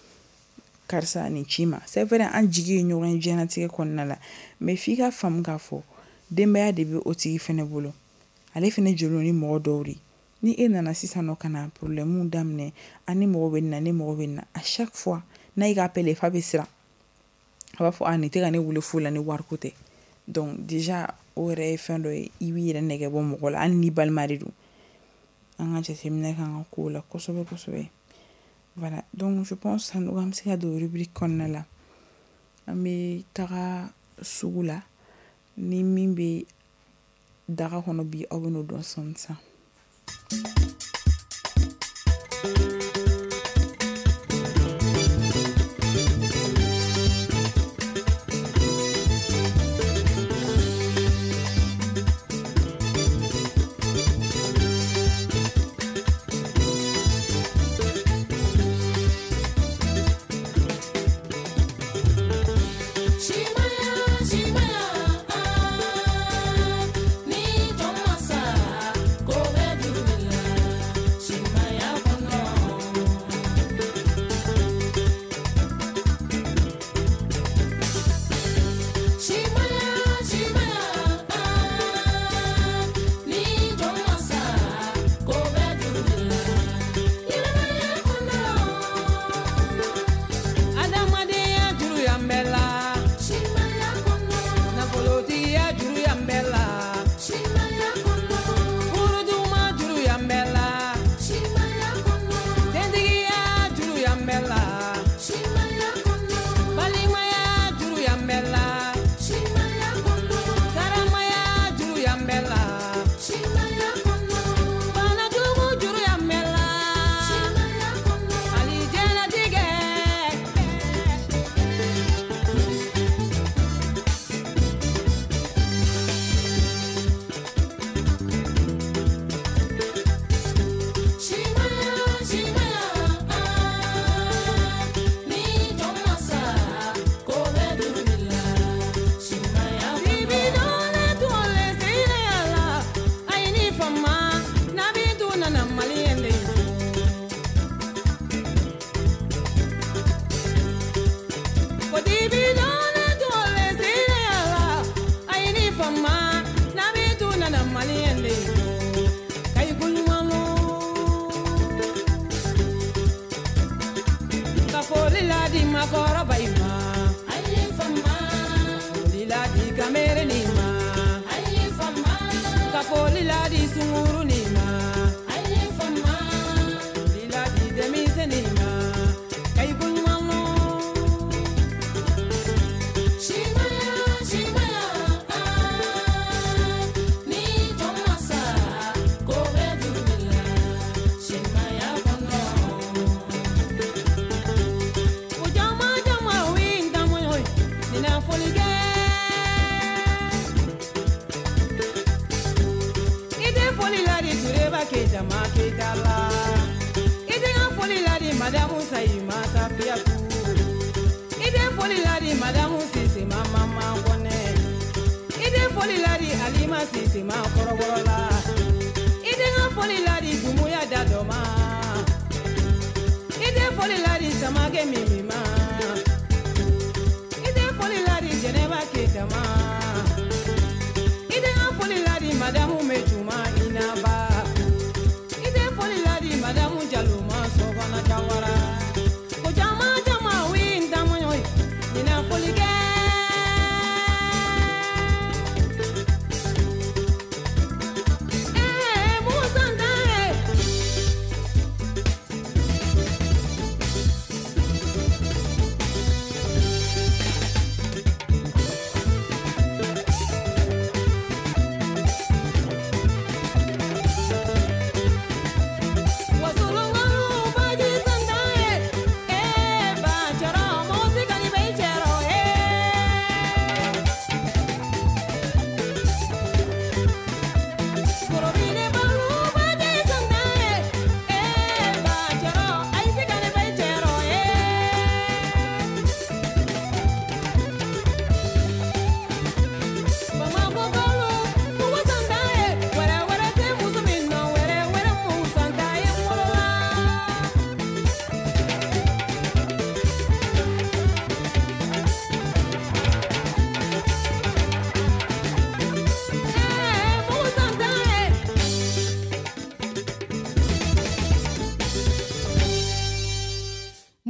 karisa nin ci ma c'est vrai an jigi ye ɲɔgɔn ye diɲɛlatigɛ kɔnɔna la mais f'i ka faamu k'a fɔ denbaya de bɛ o tigi fɛnɛ bolo ale fɛnɛ jɔlen ni mɔgɔ dɔw de ni e nana sisan nɔ ka na problème daminɛ ani mɔgɔ bɛ na ni mɔgɔ bɛ na à chaque fois n'a y'i ka appelé fa bɛ siran a b'a fɔ a nin tɛ ka ne wele foyi la ni wariko tɛ donc déjà o yɛrɛ ye fɛn dɔ ye i b'i yɛrɛ nɛgɛ bɔ mɔgɔ la hali ni balima de don an ka jateminɛ kan ka k'o la kosɛbɛ kosɛbɛ voilà donc je pense an bɛ se ka don rubrique kɔnɔna la an bɛ taga sugu la ni min bɛ daga kɔnɔ bi aw bɛ n'o dɔn sɔn sisan.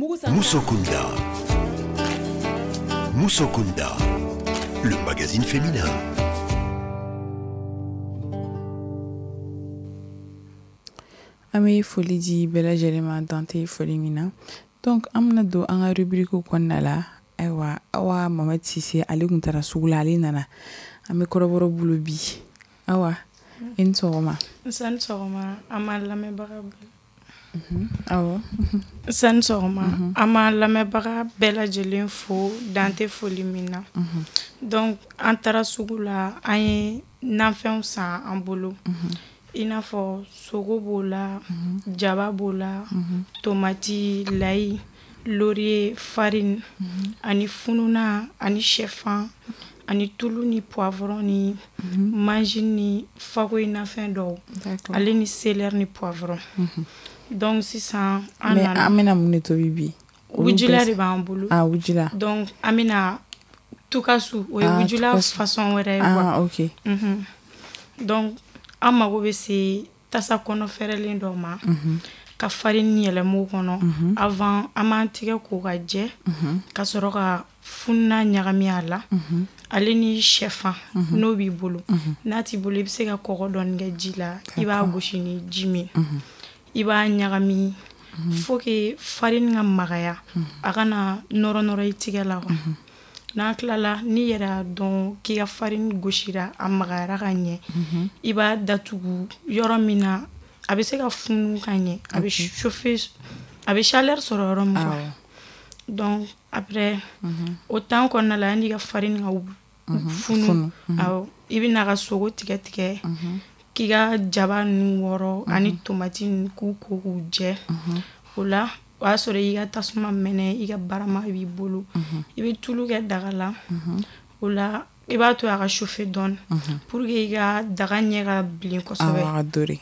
Moussokunda. Moussokunda, le magazine féminin. Ami foli di bɛɛ lajɛlen ma dante foli min na. Donc an bɛna don an ka rubrique kɔnɔna la. Ayiwa Awa Mamadi Sise ale kun taara sugu la ale nana. An bɛ kɔrɔbɔrɔ bolo bi. Awa i ni sɔgɔma. San sɔgɔma an ma lamɛnbaga bɛɛ. Awɔ. San sɔgɔma an ma lamɛnbaga bɛɛ lajɛlen fo dante foli min na. Donc an taara sugu la an ye nafɛnw san an bolo. I n'a fɔ sogo b'o la, jaba b'o la, tomati, layi, laurier, farine, ani fununa, ani sɛfan, ani tulu ni poivron ni manjin ni fagoyi nafɛn dɔw. Ale ni céleri ni poivron. Donc sisan an Mais nana. an bɛna mun de tobi bi? Wujula de b'an bolo. Ah, wujula. Donc an bɛna tukasu, o ye Ah, wujula tukasu. façon wɛrɛ ye Ah, quoi. ok. Mhm. Donc an mago bɛ se tasa kɔnɔ fɛrɛlen dɔ ma ka farine yɛlɛma o kɔnɔ avant an b'an tigɛ ko ka jɛ ka sɔrɔ ka fununa ɲagami a la ale ni sɛfan n'o b'i bolo n'a t'i bolo i bɛ se ka kɔgɔ dɔɔni kɛ ji la i b'a gosi ni ji min i b'a ɲagami faut que farine ka magaya a kana nɔrɔ nɔrɔ i tigɛ la quoi. N'a tilala ni yɛrɛ y'a dɔn k'i ka farine gosira a magayara ka ɲɛ i b'a datugu yɔrɔ min na a bɛ se ka funu ka ɲɛ a bɛ chauffer a bɛ chaleur sɔrɔ yɔrɔ min quoi. Donc après o temps kɔnɔna la yanni i ka farine ka funu awɔ i bɛ na ka sogo tigɛ tigɛ k'i ka jaba ninnu wɔrɔ ani tomati ninnu k'u ko k'u jɛ o la o y'a sɔrɔ i ka tasuma mɛnɛ i ka barama b'i bolo i bɛ tulu kɛ daga la o la i b'a to a ka chauffer dɔɔni pour que i ka daga ɲɛ ka bilen kosɛbɛ. Awɔ, a ka dore.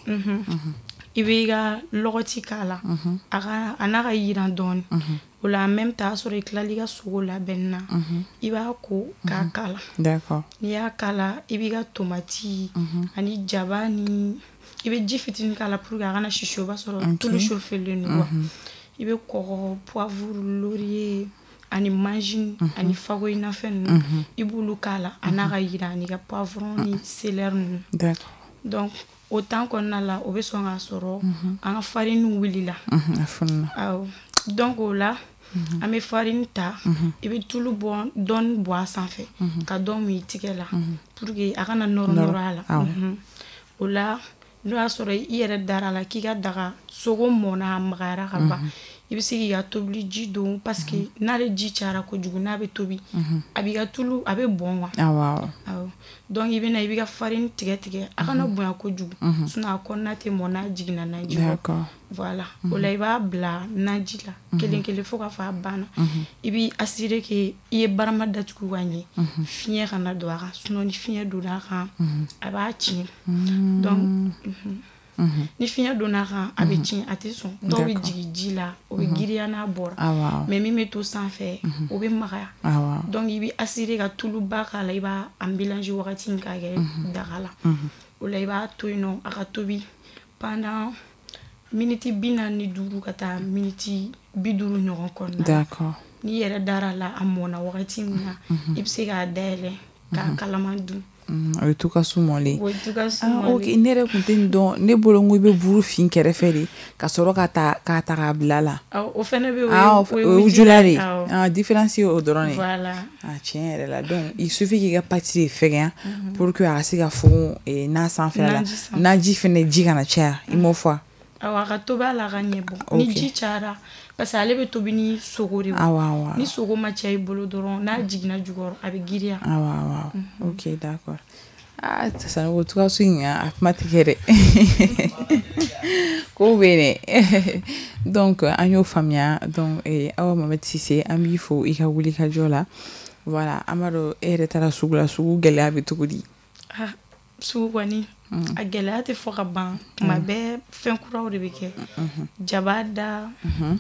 I bɛ i ka lɔgɔti k'a la a ka a n'a ka yiran dɔɔni o la en même temps a sɔrɔ i tilala i ka sogo labɛnni na i b'a ko k'a k'a la. D'accord. N'i y'a k'a la i b'i ka tomati ani jaba ni i bɛ ji fitinin k'a la pour que a kana sisi o b'a sɔrɔ tulu chauffelen don quoi. I bɛ kɔgɔ, poivre, laurier ani manjin ani fagoyi nafɛn ninnu i b'olu k'a la a n'a ka yiran ani ka poivron ni céleri ninnu. D'accord. Donc o temps kɔnɔna la o bɛ sɔn k'a sɔrɔ an ka farine wulila. A fununa. Awɔ. Donc o la an bɛ farine ta i bɛ tulu bɔ dɔɔni bɔ a sanfɛ ka dɔ mun i tigɛ la pour que a kana nɔrɔ nɔrɔ a la. O la n'o y'a sɔrɔ i yɛrɛ dara la k'i ka daga sogo mɔna a magayara ka ban i bɛ se k'i ka tobili ji don parce que n'ale ji cayara kojugu n'a bɛ tobi a b'i ka tulu a bɛ bɔn quoi. Awɔ. Awɔ. Donc i bɛ na i b'i ka farine tigɛ tigɛ a kana bonya kojugu sinon a kɔnɔna tɛ mɔn n'a jiginna naji kɔrɔ. D'accord. Voilà. O la i b'a bila naji la kelen kelen fo k'a fɔ a banna i b'i assurer que i ye barama datugu ka ɲɛ fiɲɛ kana don a kan sinon ni fiɲɛ donna a kan a b'a tiɲɛ. Donc ni fiɲɛ donna a kan a bɛ tiɲɛ a tɛ sɔn dɔw bɛ jigin ji la o bɛ giriya n'a bɔra mais min bɛ to sanfɛ o bɛ magaya. Donc i bɛ assurer ka tuluba k'a la i b'a mélanger wagati min k'a kɛ daga la o la i b'a to yen nɔ a ka tobi pendant miniti bi naani ni duuru ka taa miniti bi duuru ɲɔgɔn kɔnɔna. D'accord. N'i yɛrɛ dara la a mɔna wagati min na i bɛ se k'a dayɛlɛ k'a kalama dun. O ye tukasu mɔlen. O ye tukasu Ah, mɔlen. ok, ne yɛrɛ kun tɛ nin dɔn ne bolo n ko i bɛ buru fin kɛrɛfɛ de ka sɔrɔ ka taa k'a ta k'a bila la. Awɔ, o fɛnɛ bɛ Ah, o o ye ye wujula de. awɔ. Ah, différence ye o dɔrɔn de. Voilà. Ah, tiɲɛ yɛrɛ la donc il suffit k'i ka pâte de fɛgɛya pour que a ka se ka fɔn n'a sanfɛla la Naji sanfɛ. naji fɛnɛ ji kana caya i m'o fɔ. Awɔ, a ka tobi a la a ka ɲɛ bɔ. Ok. Ni ji cayara parce que ale bɛ tobi ni sogo de. Awɔ awɔ. Ni sogo ma caya i bolo dɔrɔn n'a jiginna jukɔrɔ a bɛ giriya. Awɔ awɔ. Ok, d'accord. Ah, Sanogo tukasu in a kuma tɛ kɛ dɛ. Ko bɛ ne. Donc an y'o faamuya donc eh, Awa Mamadi Sise an b'i fo i ka wuli ka jɔ la. Voilà, an b'a dɔn e yɛrɛ taara sugu la sugu gɛlɛya bɛ cogo di? Ah, sugu kɔni a gɛlɛya tɛ fɔ ka ban tuma bɛɛ fɛn kuraw de bɛ kɛ jaba da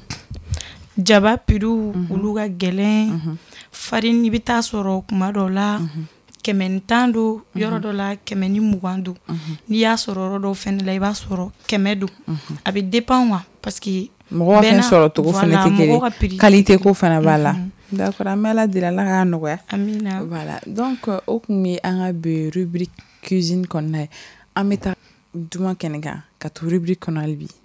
jaba piriw olu ka gɛlɛn farine i bɛ taa sɔrɔ kuma dɔ la kɛmɛ ni tan don yɔrɔ dɔ la kɛmɛ ni mugan don n'i y'a sɔrɔ yɔrɔ dɔw fɛnɛ la i b'a sɔrɔ kɛmɛ don a bɛ dépend wa parce que mɔgɔ fɛn sɔrɔ togo fana tɛ kelen qualité ko fana b'a la d'accord an bɛ Ala deli Ala k'a nɔgɔya amina voilà donc o kun ye an ka bi rubrique cuisine kɔnɔna ye an bɛ taa duman kɛnɛ kan ka to rubrique kɔnɔ hali bi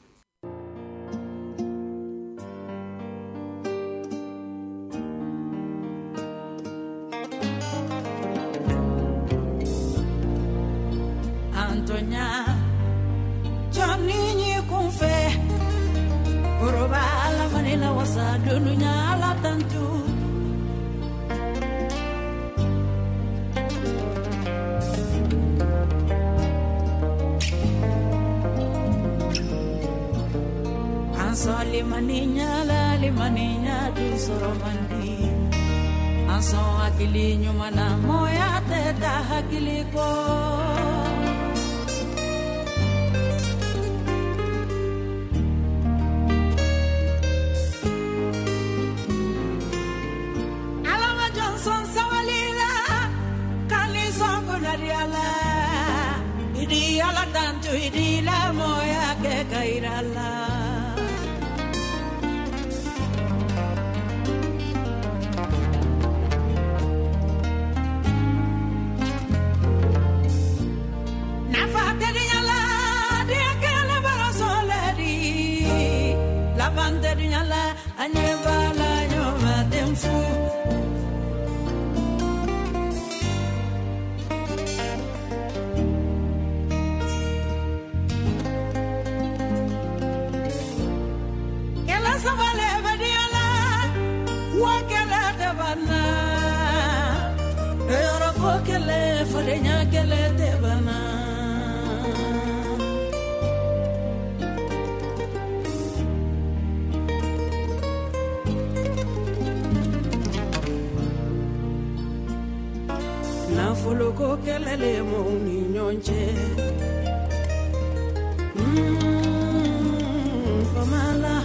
Antonia Johnny ni kunfe Oroba ala manila wasa dununya ala tantu Anso limaninya la limaninya du soromandi Anso akili nyumana moya te da hakili ko Idi ala tantu idi la moya ke kairala Nafate di ala dia ke la barasoledi la bande di ala anyebala nyoma temfu Kele fadenya kele tebana Na foloko kele le moni nyonche Mm famala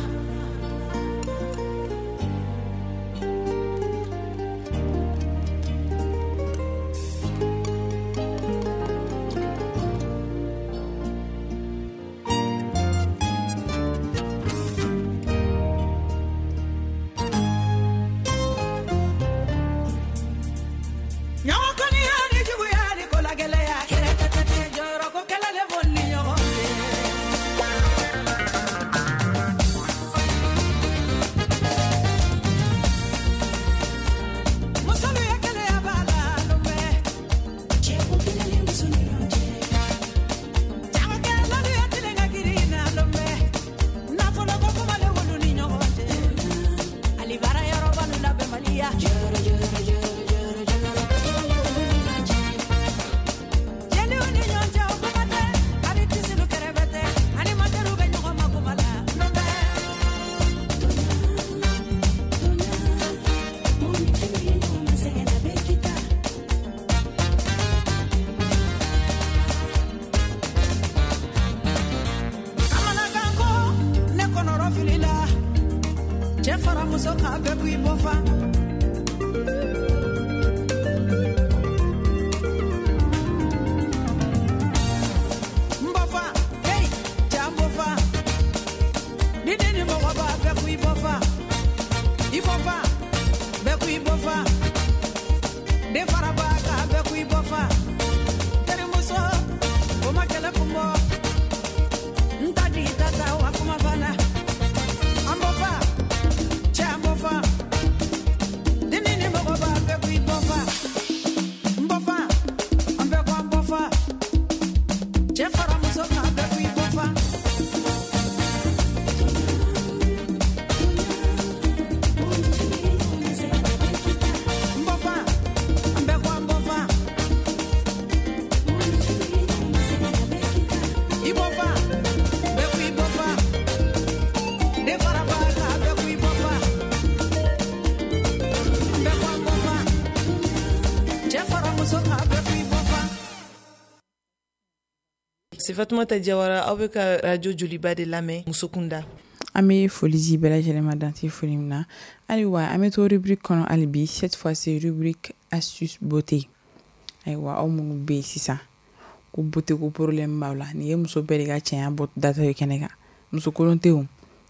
C'est Fatoumata Diawara aw bɛ ka radio Joliba de lamɛn muso kunda. An bɛ foli di bɛɛ lajɛlen ma dan tɛ foli min na ayiwa an bɛ to rubrique kɔnɔ hali bi cette fois c'est rubrique astuce beauté ayiwa aw minnu bɛ yen sisan ko beauté ko problème b'aw la nin ye muso bɛɛ de ka cɛnya bɔ data ye kɛnɛ kan muso kolon tɛ o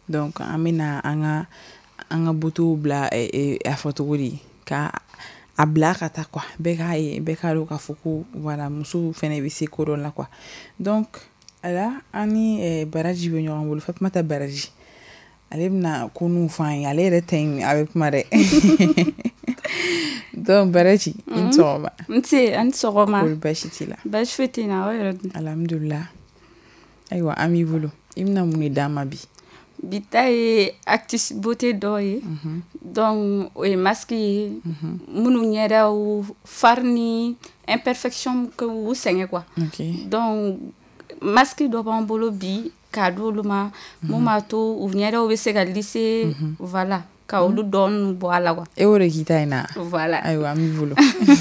donc an bɛna an ka an ka botow bila a fɔ cogo di ka a bila ka taa quoi bɛɛ k'a ye bɛɛ k'a dɔn k'a fɔ ko voilà muso fɛnɛ bɛ se ko dɔ la quoi donc ala an ni Baraji bɛ ɲɔgɔn bolo Fatumata Baraji ale bɛna ko n'u fɔ an ye ale yɛrɛ ta in a bɛ kuma dɛ donc Baraji i ni sɔgɔma nse a ni sɔgɔma kɔri baasi t'i la baasi foyi tɛ n na aw yɛrɛ dun alhamdulilah ayiwa an b'i bolo i bɛna mun de d'an ma bi bi ta ye actrice beauté dɔ ye donc o ye masque ye minnu ɲɛdaw fari ni imperfection que u sɛgɛn quoi donc masque dɔ b'an bolo bi k'a di olu ma mun b'a to u ɲɛdaw bɛ se ka lisse voilà ka olu dɔɔni bɔ a la quoi e o de k'i ta in na voilà ayiwa an b'i bolo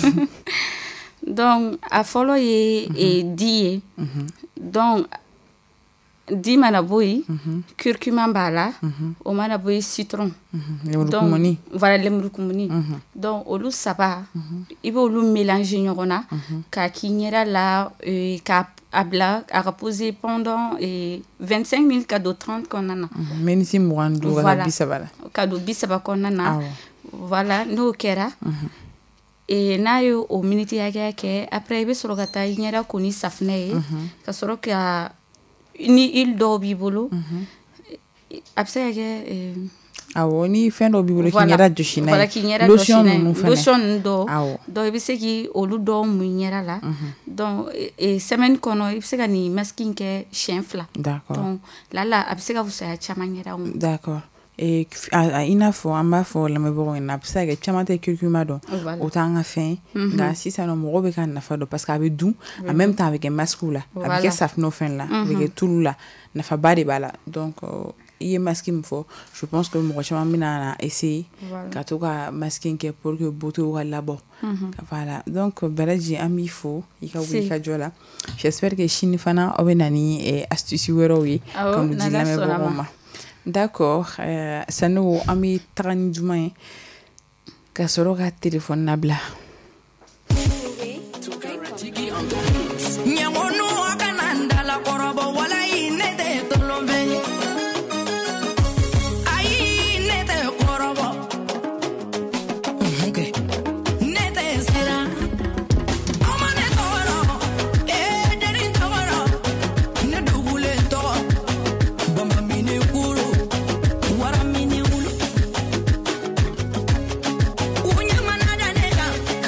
donc a fɔlɔ ye di ye donc di mana bɔ yen curcuma b'a la o mana bɔ yen citron lemurukumuni voilà lemurukumuni donc olu saba i bɛ olu mélanger ɲɔgɔn na k'a k'i ɲɛda la k'a a bila a ka poser pendant vingt-cinq minutes ka don trente kɔnɔna na miniti mugan ni duuru ka don bi saba la ka don bi saba kɔnɔna na voilà n'o kɛra n'a ye o miniti hakɛya kɛ après i bɛ sɔrɔ ka taa i ɲɛda ko ni safunɛ ye ka sɔrɔ ka ni huile dɔw b'i bolo a bɛ se ka kɛ awɔ ni fɛn dɔw b'i bolo k'i ɲɛda jɔsi n'a ye lotion ninnu fɛnɛ lotion ninnu dɔw donc i bɛ se k'i olu dɔw mun i ɲɛda la donc semaine kɔnɔ i bɛ se ka nin masque in kɛ siɲɛ fila donc lala a bɛ se ka fisaya caman ɲɛda ma d'accord i n'a fɔ an b'a fɔ lamɛnbagaw ɲɛna a bɛ se ka kɛ caman tɛ curcuma dɔn o t'an ka fɛn nka sisan nɔ mɔgɔw bɛ ka nafa dɔn parce que a bɛ dun en même temps a bɛ kɛ masque la a bɛ kɛ safunɛw fɛn la a bɛ kɛ tulu la nafaba de b'a la donc i ye masque min fɔ je pense que mɔgɔ caman bɛna na essayer ka to ka masque in kɛ pour que beautéw ka labɔ voilà donc Baraji an b'i fo i ka wuli ka jɔ la j'espère que sini fana aw bɛ na ni astuce wɛrɛw ye ka n'u di lamɛnbagaw ma d'accord Sanogo an bɛ taga ni juma ye ka sɔrɔ ka téléphone labila Unyamana danega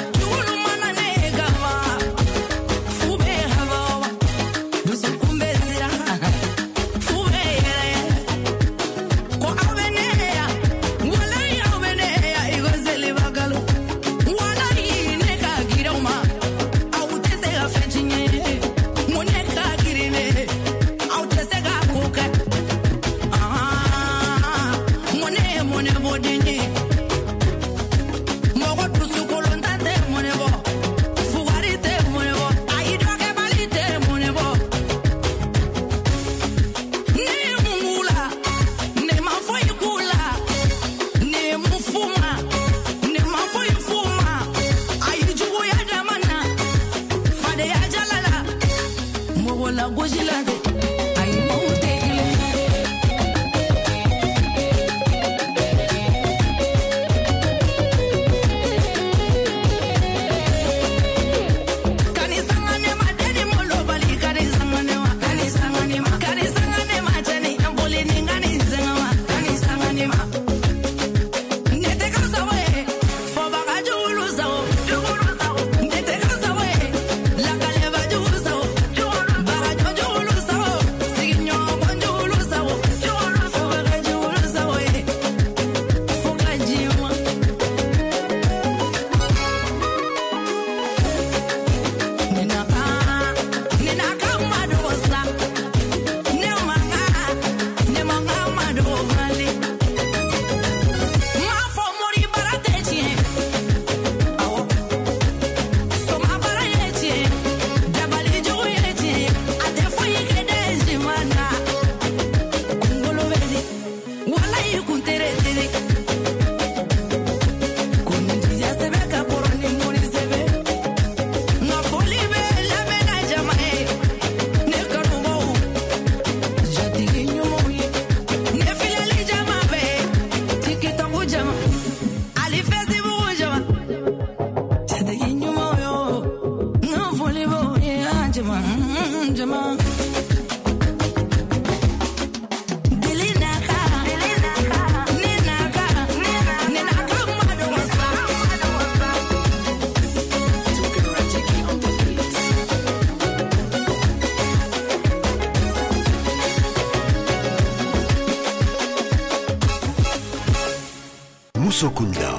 Moussokunda.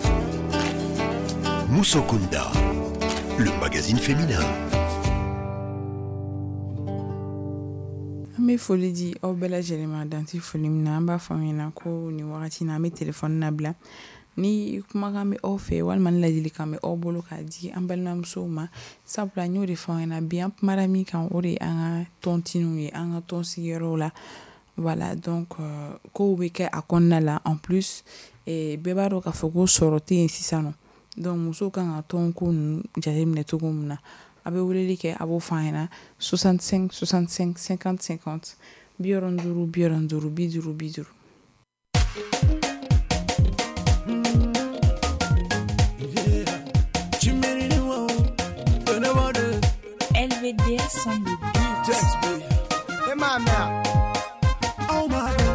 Moussokunda, le magazine féminin. An bɛ foli di aw bɛɛ lajɛlen ma danti foli min na an b'a fɔ aw ɲɛna ko nin wagati na an bɛ telefɔni labila ni kumakan bɛ aw fɛ walima ni ladilikan bɛ aw bolo k'a di an balimamusow ma sabula n y'o de fɔ aw ɲɛna bi an kumara min kan o de ye an ka tɔntininw ye an ka tɔnsigiyɔrɔw la voilà donc euh, kow bɛ kɛ a kɔnɔna la en plus eh, bɛɛ b'a dɔn k'a fɔ ko sɔrɔ tɛ yen sisan nɔ donc musow kan ka tɔn ko ninnu jateminɛ cogo min na a bɛ weleli kɛ a b'o fɔ an ɲɛna soixante-cinq soixante-cinq cinquante cinquante bi wɔɔrɔ ni duuru bi wɔɔrɔ ni duuru bi duuru bi duuru. L V D S on the beat. Hey, my man. Oh, my God.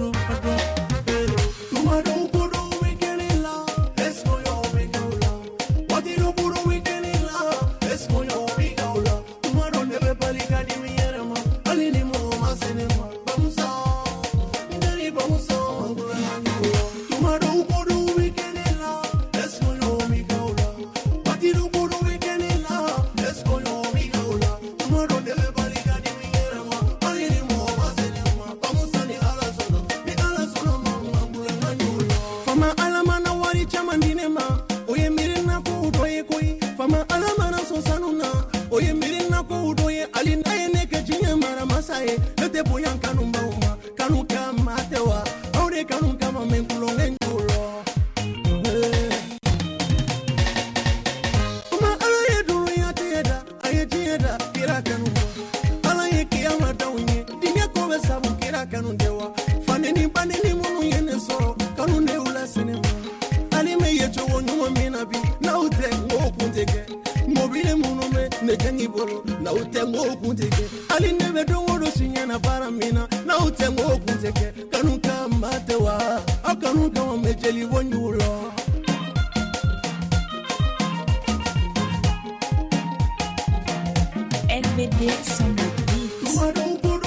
L V D S on the beat.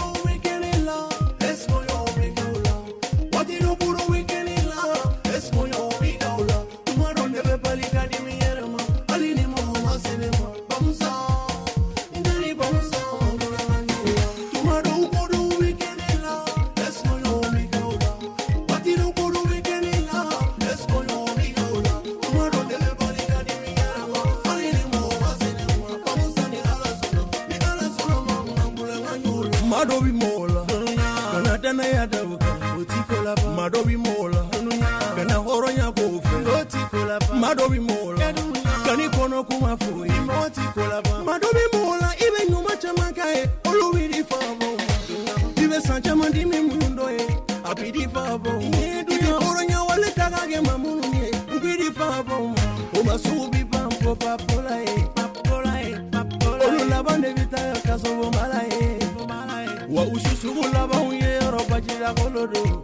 Madobi mola, kana dana ya dauka, otikola ba. Madobi mola, kana horonya kofe, otikola ba. Madobi mola, kani kono kuma foi, otikola ba. Madobi mola, ibe nyuma chama kae, oluwiri fabo. Ibe sancha mandimi mundo e, apidi fabo. Ibe horonya wale tagage mamunu ye, ubidi fabo. Oma subi pampo papola e, papola e, papola. Olula bande vitaya kaso mala e. Wa ushushugu laba unye roba jira kolodo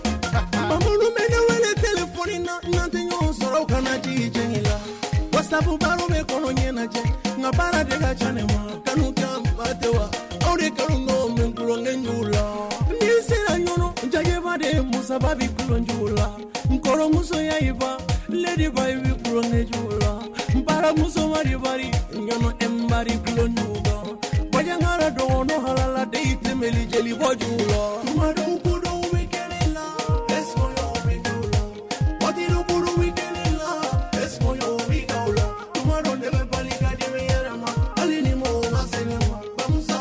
Mamulu mene wele telefoni na Nante nyo soro kana ji jengila Wasabu baro me kono nye na je Nga para dega chane ma Kanu kamba tewa Aure kanu ngo menkulo ngenjula Nisira nyono Jage bade musa babi kulo njula Mkoro muso ya iba Lady baby kulo ngenjula Mpara muso maribari Nyono embari kulo njula Wajangara dono halala deite meli jeli bojulo Tumado ukudo umikenila Esmo yo umigula Watido kudu umikenila Esmo yo umigula Tumado nebe palika di miyerama Alini mo masenema Bamusa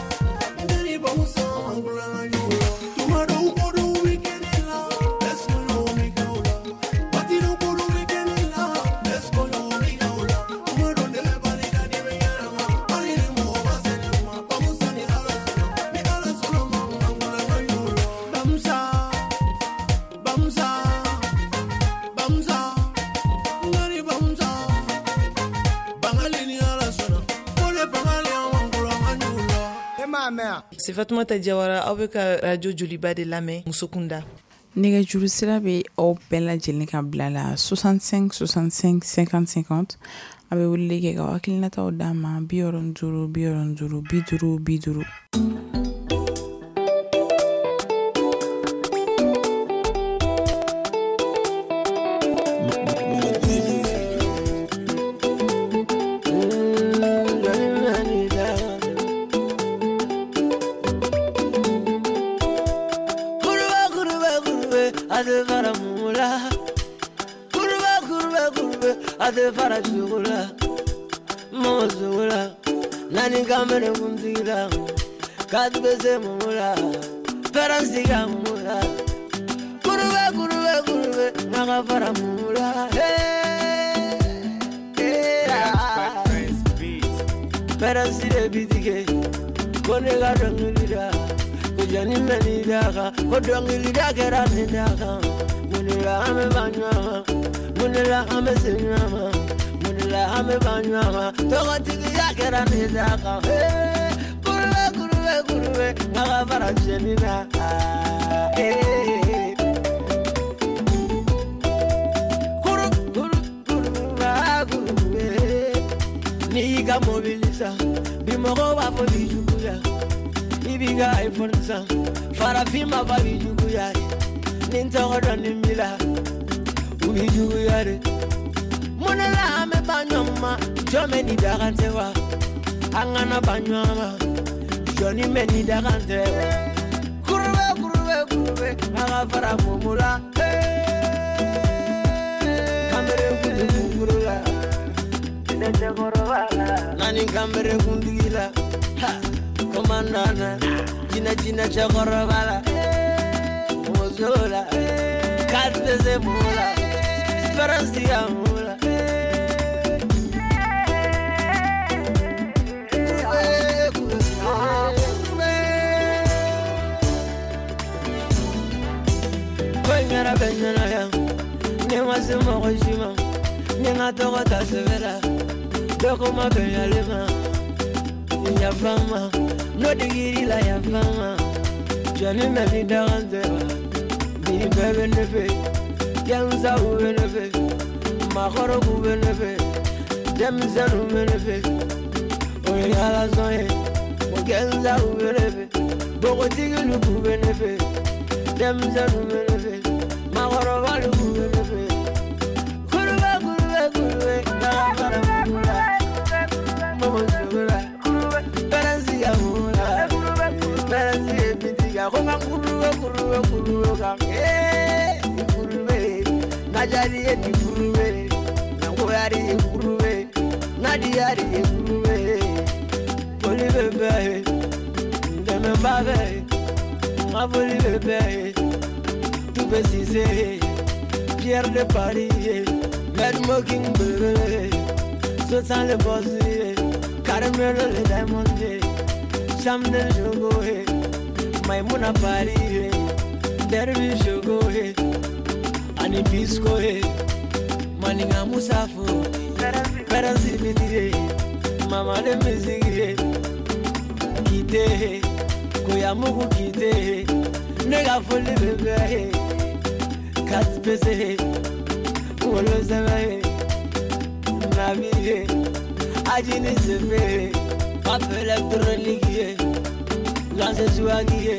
Ndeni bamusa Angula na yula Tumado ukudo umikenila Esmo yo umigula Watido kudu umikenila Esmo yo umigula Tumado nebe palika di miyerama Alini mo masenema Bamusa ni ala solo Ni ala solo Angula na yula Bamusa Bamusa Bamusa Ndeni bamusa Bangali ni ala solo Fole bangali Angula na yula Hey ma mère C'est Fatoumata Diawara aw bɛ ka radio Joliba de lamɛn Musokunda. Nɛgɛjuru sira bɛ aw bɛɛ lajɛlen ka bila la soixante-cinq soixante-cinq cinquante cinquante a bɛ weleli kɛ ka hakilinataw d'a ma bi wɔɔrɔ ni duuru bi wɔɔrɔ ni duuru bi duuru bi duuru. fara mula kurbe kurbe kurbe ade fara chugula mo zula nani kamere kumtila kadbe se mula peransiga mula kurbe kurbe kurbe naga fara mula hey hey peransire bidige konega dongilida kujani menidaka kodongilida keranidaka munila ame banyama munila ame sinama munila ame banyama togotigi ya keranidaka hey kurube kurube kurube naga faranjenina hey kuru kuru kurube kurube niga mobilisa bimogo wa fo bijukuya ibiga ifonsa farafima ba bijukuya nintogo doni mila ubijukuya re monela ame banyoma jome ni dagantewa angana banyoma joni meni dagantewa kurube kurube kurube naga fara mumula kamere kuzungurula nani kamere kundigila ha komandana jina jina chakorobala mozola kateze mula speransia mula Koyara benjana ya ne wasimo koshima ninga togo tasevera doko mabeyalema ya fama no digiri la ya fama jani me vidagantewa bi bebe nefe yanza ube nefe makoro ube nefe demzenu nefe oye ala zoe mogenza ube nefe boko tigilu ube nefe demzenu nefe makoro balu ube nefe kurube kurube kurube na para mula mozula peransi amula peransi bitiga koma kurube kurube kurube ka eh kurube najari eti kurube nangoyari kurube nadiyari kurube poli bebe ndeme babe mavoli bebe tu besise Pierre de Paris Mad Mocking Bebe so sans le bossy caramel le diamond Sam del jogo Maimuna Paris Derby jogo Ani bisco Maninga Musafu Peransi bitire Mama de musique Kite Koyamuku kite Nega folle bebe Kat pese Wolo zeme Naviye Ajini zeme Pape elektronique Lance suagie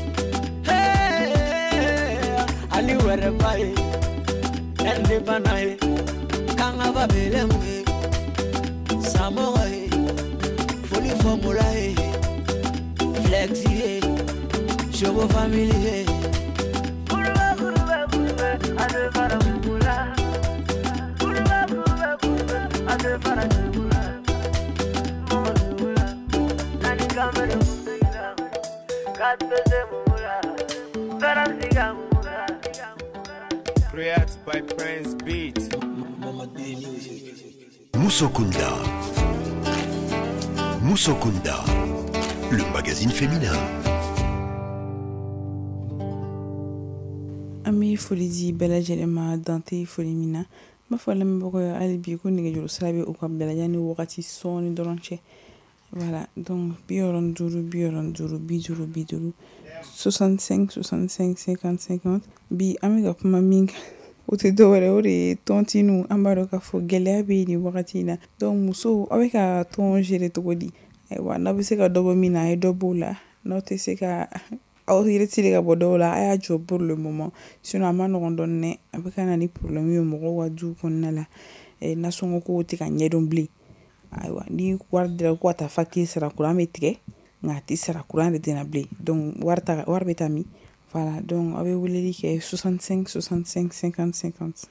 Hey Ali were pai Ende panae Kanga babelemwe Samoe Foli formula Flexi Shogo family Kurba kurba kurba Ade para mula Kurba kurba kurba Ade para mula Mozula Nani kamere mula Katbeze mula Peransiga mula Created by Prince Beat Moussokunda Moussokunda le magazine féminin. Ami foli di bɛɛ lajɛlen ma dante foli min na n b'a fɔ lamɛnbagaw hali bi ko nɛgɛjuru sira bɛ u ka bɛɛ lajɛ ni wagati sɔɔni dɔrɔn cɛ voilà donc bi wɔɔrɔ ni duuru bi wɔɔrɔ ni duuru bi duuru bi duuru soixante-cinq soixante-cinq cinquante cinquante bi an bɛ ka kuma min kan o tɛ dɔwɛrɛ o de ye tɔntinu an b'a dɔn k'a fɔ gɛlɛya bɛ nin wagati in na donc musow aw bɛ ka tɔn gérer cogo di ayiwa n'aw bɛ se ka dɔ bɔ min na a ye dɔ b'o la n'aw tɛ se ka aw retire ka bɔ dɔw la a y'a jɔ pour le moment sinon a ma nɔgɔn dɔɔni dɛ a bɛ ka na ni problème ye mɔgɔw ka du kɔnɔna la nasɔngɔ kow tɛ ka ɲɛdɔn bilen ayiwa ni wari dira ko ka taa facture sara courant bɛ tigɛ nka a tɛ sara courant de tɛna bilen donc wari ta wari bɛ taa min Voilà, donc avec Willy qui est soixante-cinq soixante-cinq cinquante cinquante.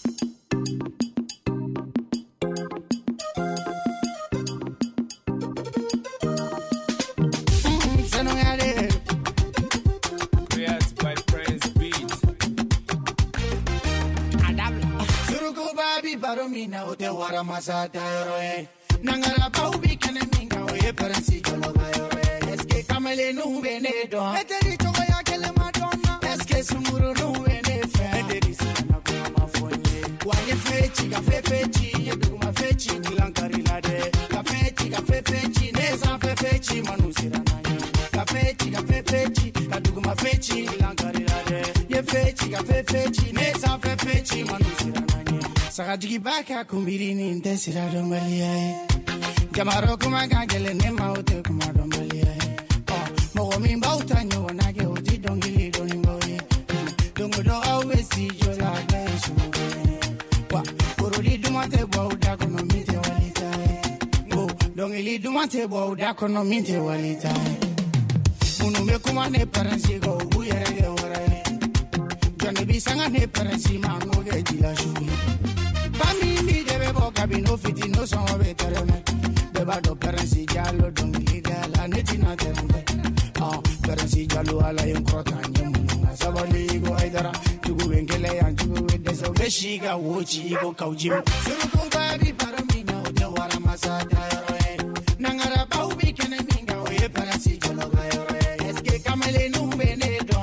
Mina o te wara masata yoroe nangara paubi kene minga o ye paransi jologa yoroe eske kamele nu bene do eteri choko ya kele madonna eske sumuru nu bene fe eteri sana kuma mafonye wanye fechi ka fefechi ye duma fechi lankari lade ka fechi ka fefechi neza fefechi manusira nanya ka fechi ka fefechi ka duma fechi lankari lade ye fechi ka fefechi neza fefechi manusira nanya Sakajigi baka kumbirini intesira dombalia Jamaro kumaga gele nema ote kumadombalia Oh, mogo mimba utanyo wanage uti dongili donimboye Dongo do always see you like this Wa, kurudi dumate bwa udako no minte walita Go, dongili dumate bwa udako no minte walita Munume kumane paransi go uyerege warae Jone bisanga ne paransi mangoge jila shubi Bami mi debe boka bino fiti no son veterane Beba do perensi jalo dongi gala netina terende Ah perensi jalo ala yon krota nyemu Sabali go aidara Jugu wengele yan jugu wedeso Beshiga wochi go kaujim Suruku babi paramina ode wara masada yoroe Nangara baubi kene minga oye perensi jalo ga yoroe Eske kamele numbene do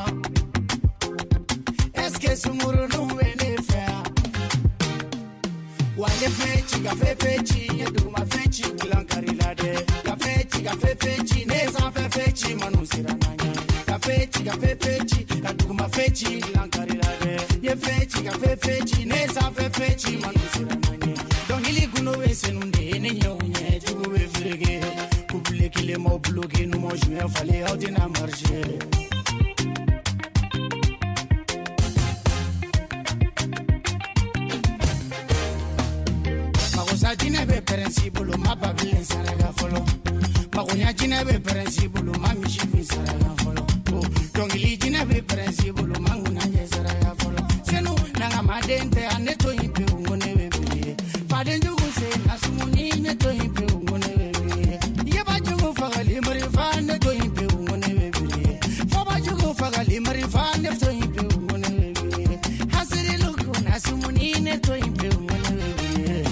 Eske sumuru numbene fea Wale fechi, ka fefechi, ye duma fechi, lankari lade. Ka fechi, ka fefechi, neza fefechi, manusira nanya. Ka fechi, ka fefechi, ka duma fechi, lankari lade. Ye fechi, ka fefechi, neza fefechi, manusira nanya. Donc ili kuno wese nunde, nenye unye, jugu we frege. Kubule kile mo bloke, nou mo juen fale, auti na marche. Jine be perensibulu ma babile saraga folo Magonya jine be perensibulu ma mishifi saraga folo Dongili jine be perensibulu ma ngunanje saraga folo Senu nanga madente aneto impe ungone bebe Fadenju guse nasumuni neto impe ungone bebe Yeba jugu fagali marifa neto impe ungone bebe Faba jugu fagali marifa neto impe ungone bebe Hasiri luku nasumuni neto impe ungone bebe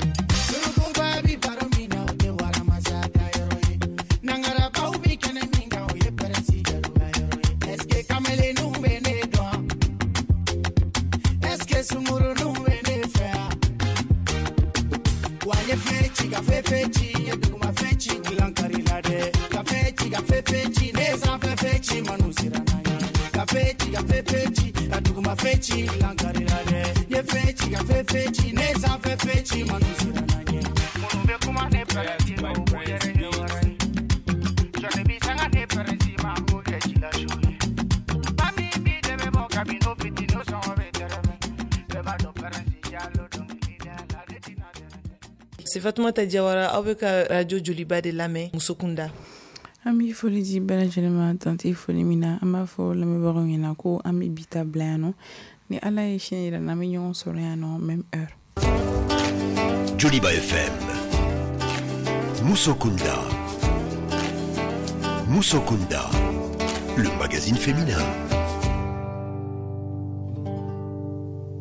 Ka fefechi, ye duma fechi, lankari lade. Ka fechi, ka fefechi, neza fefechi, manusira nanya. Ka fechi, ka fefechi, ka duma fechi, lankari lade. Ye fechi, ka fefechi, neza fefechi, manusira nanya. Munube kuma ne parenti ma ubuyere nyorai. Jone bisanga ne parenti ma ubuyere jila shuri. Bami mi debe boka bino fiti no sonwe tereme. Beba do parenti jalo dongi lida la detina. C'est Fatoumata Diawara avec Radio Joliba de Lamé Musokunda. Ami foli di bela jelema tanti foli mina ama fo la me baro ngina ko ami bita blano ni ala ye shinira na mi nyon soro yano même heure. Joliba F M Musokunda Musokunda, le magazine féminin.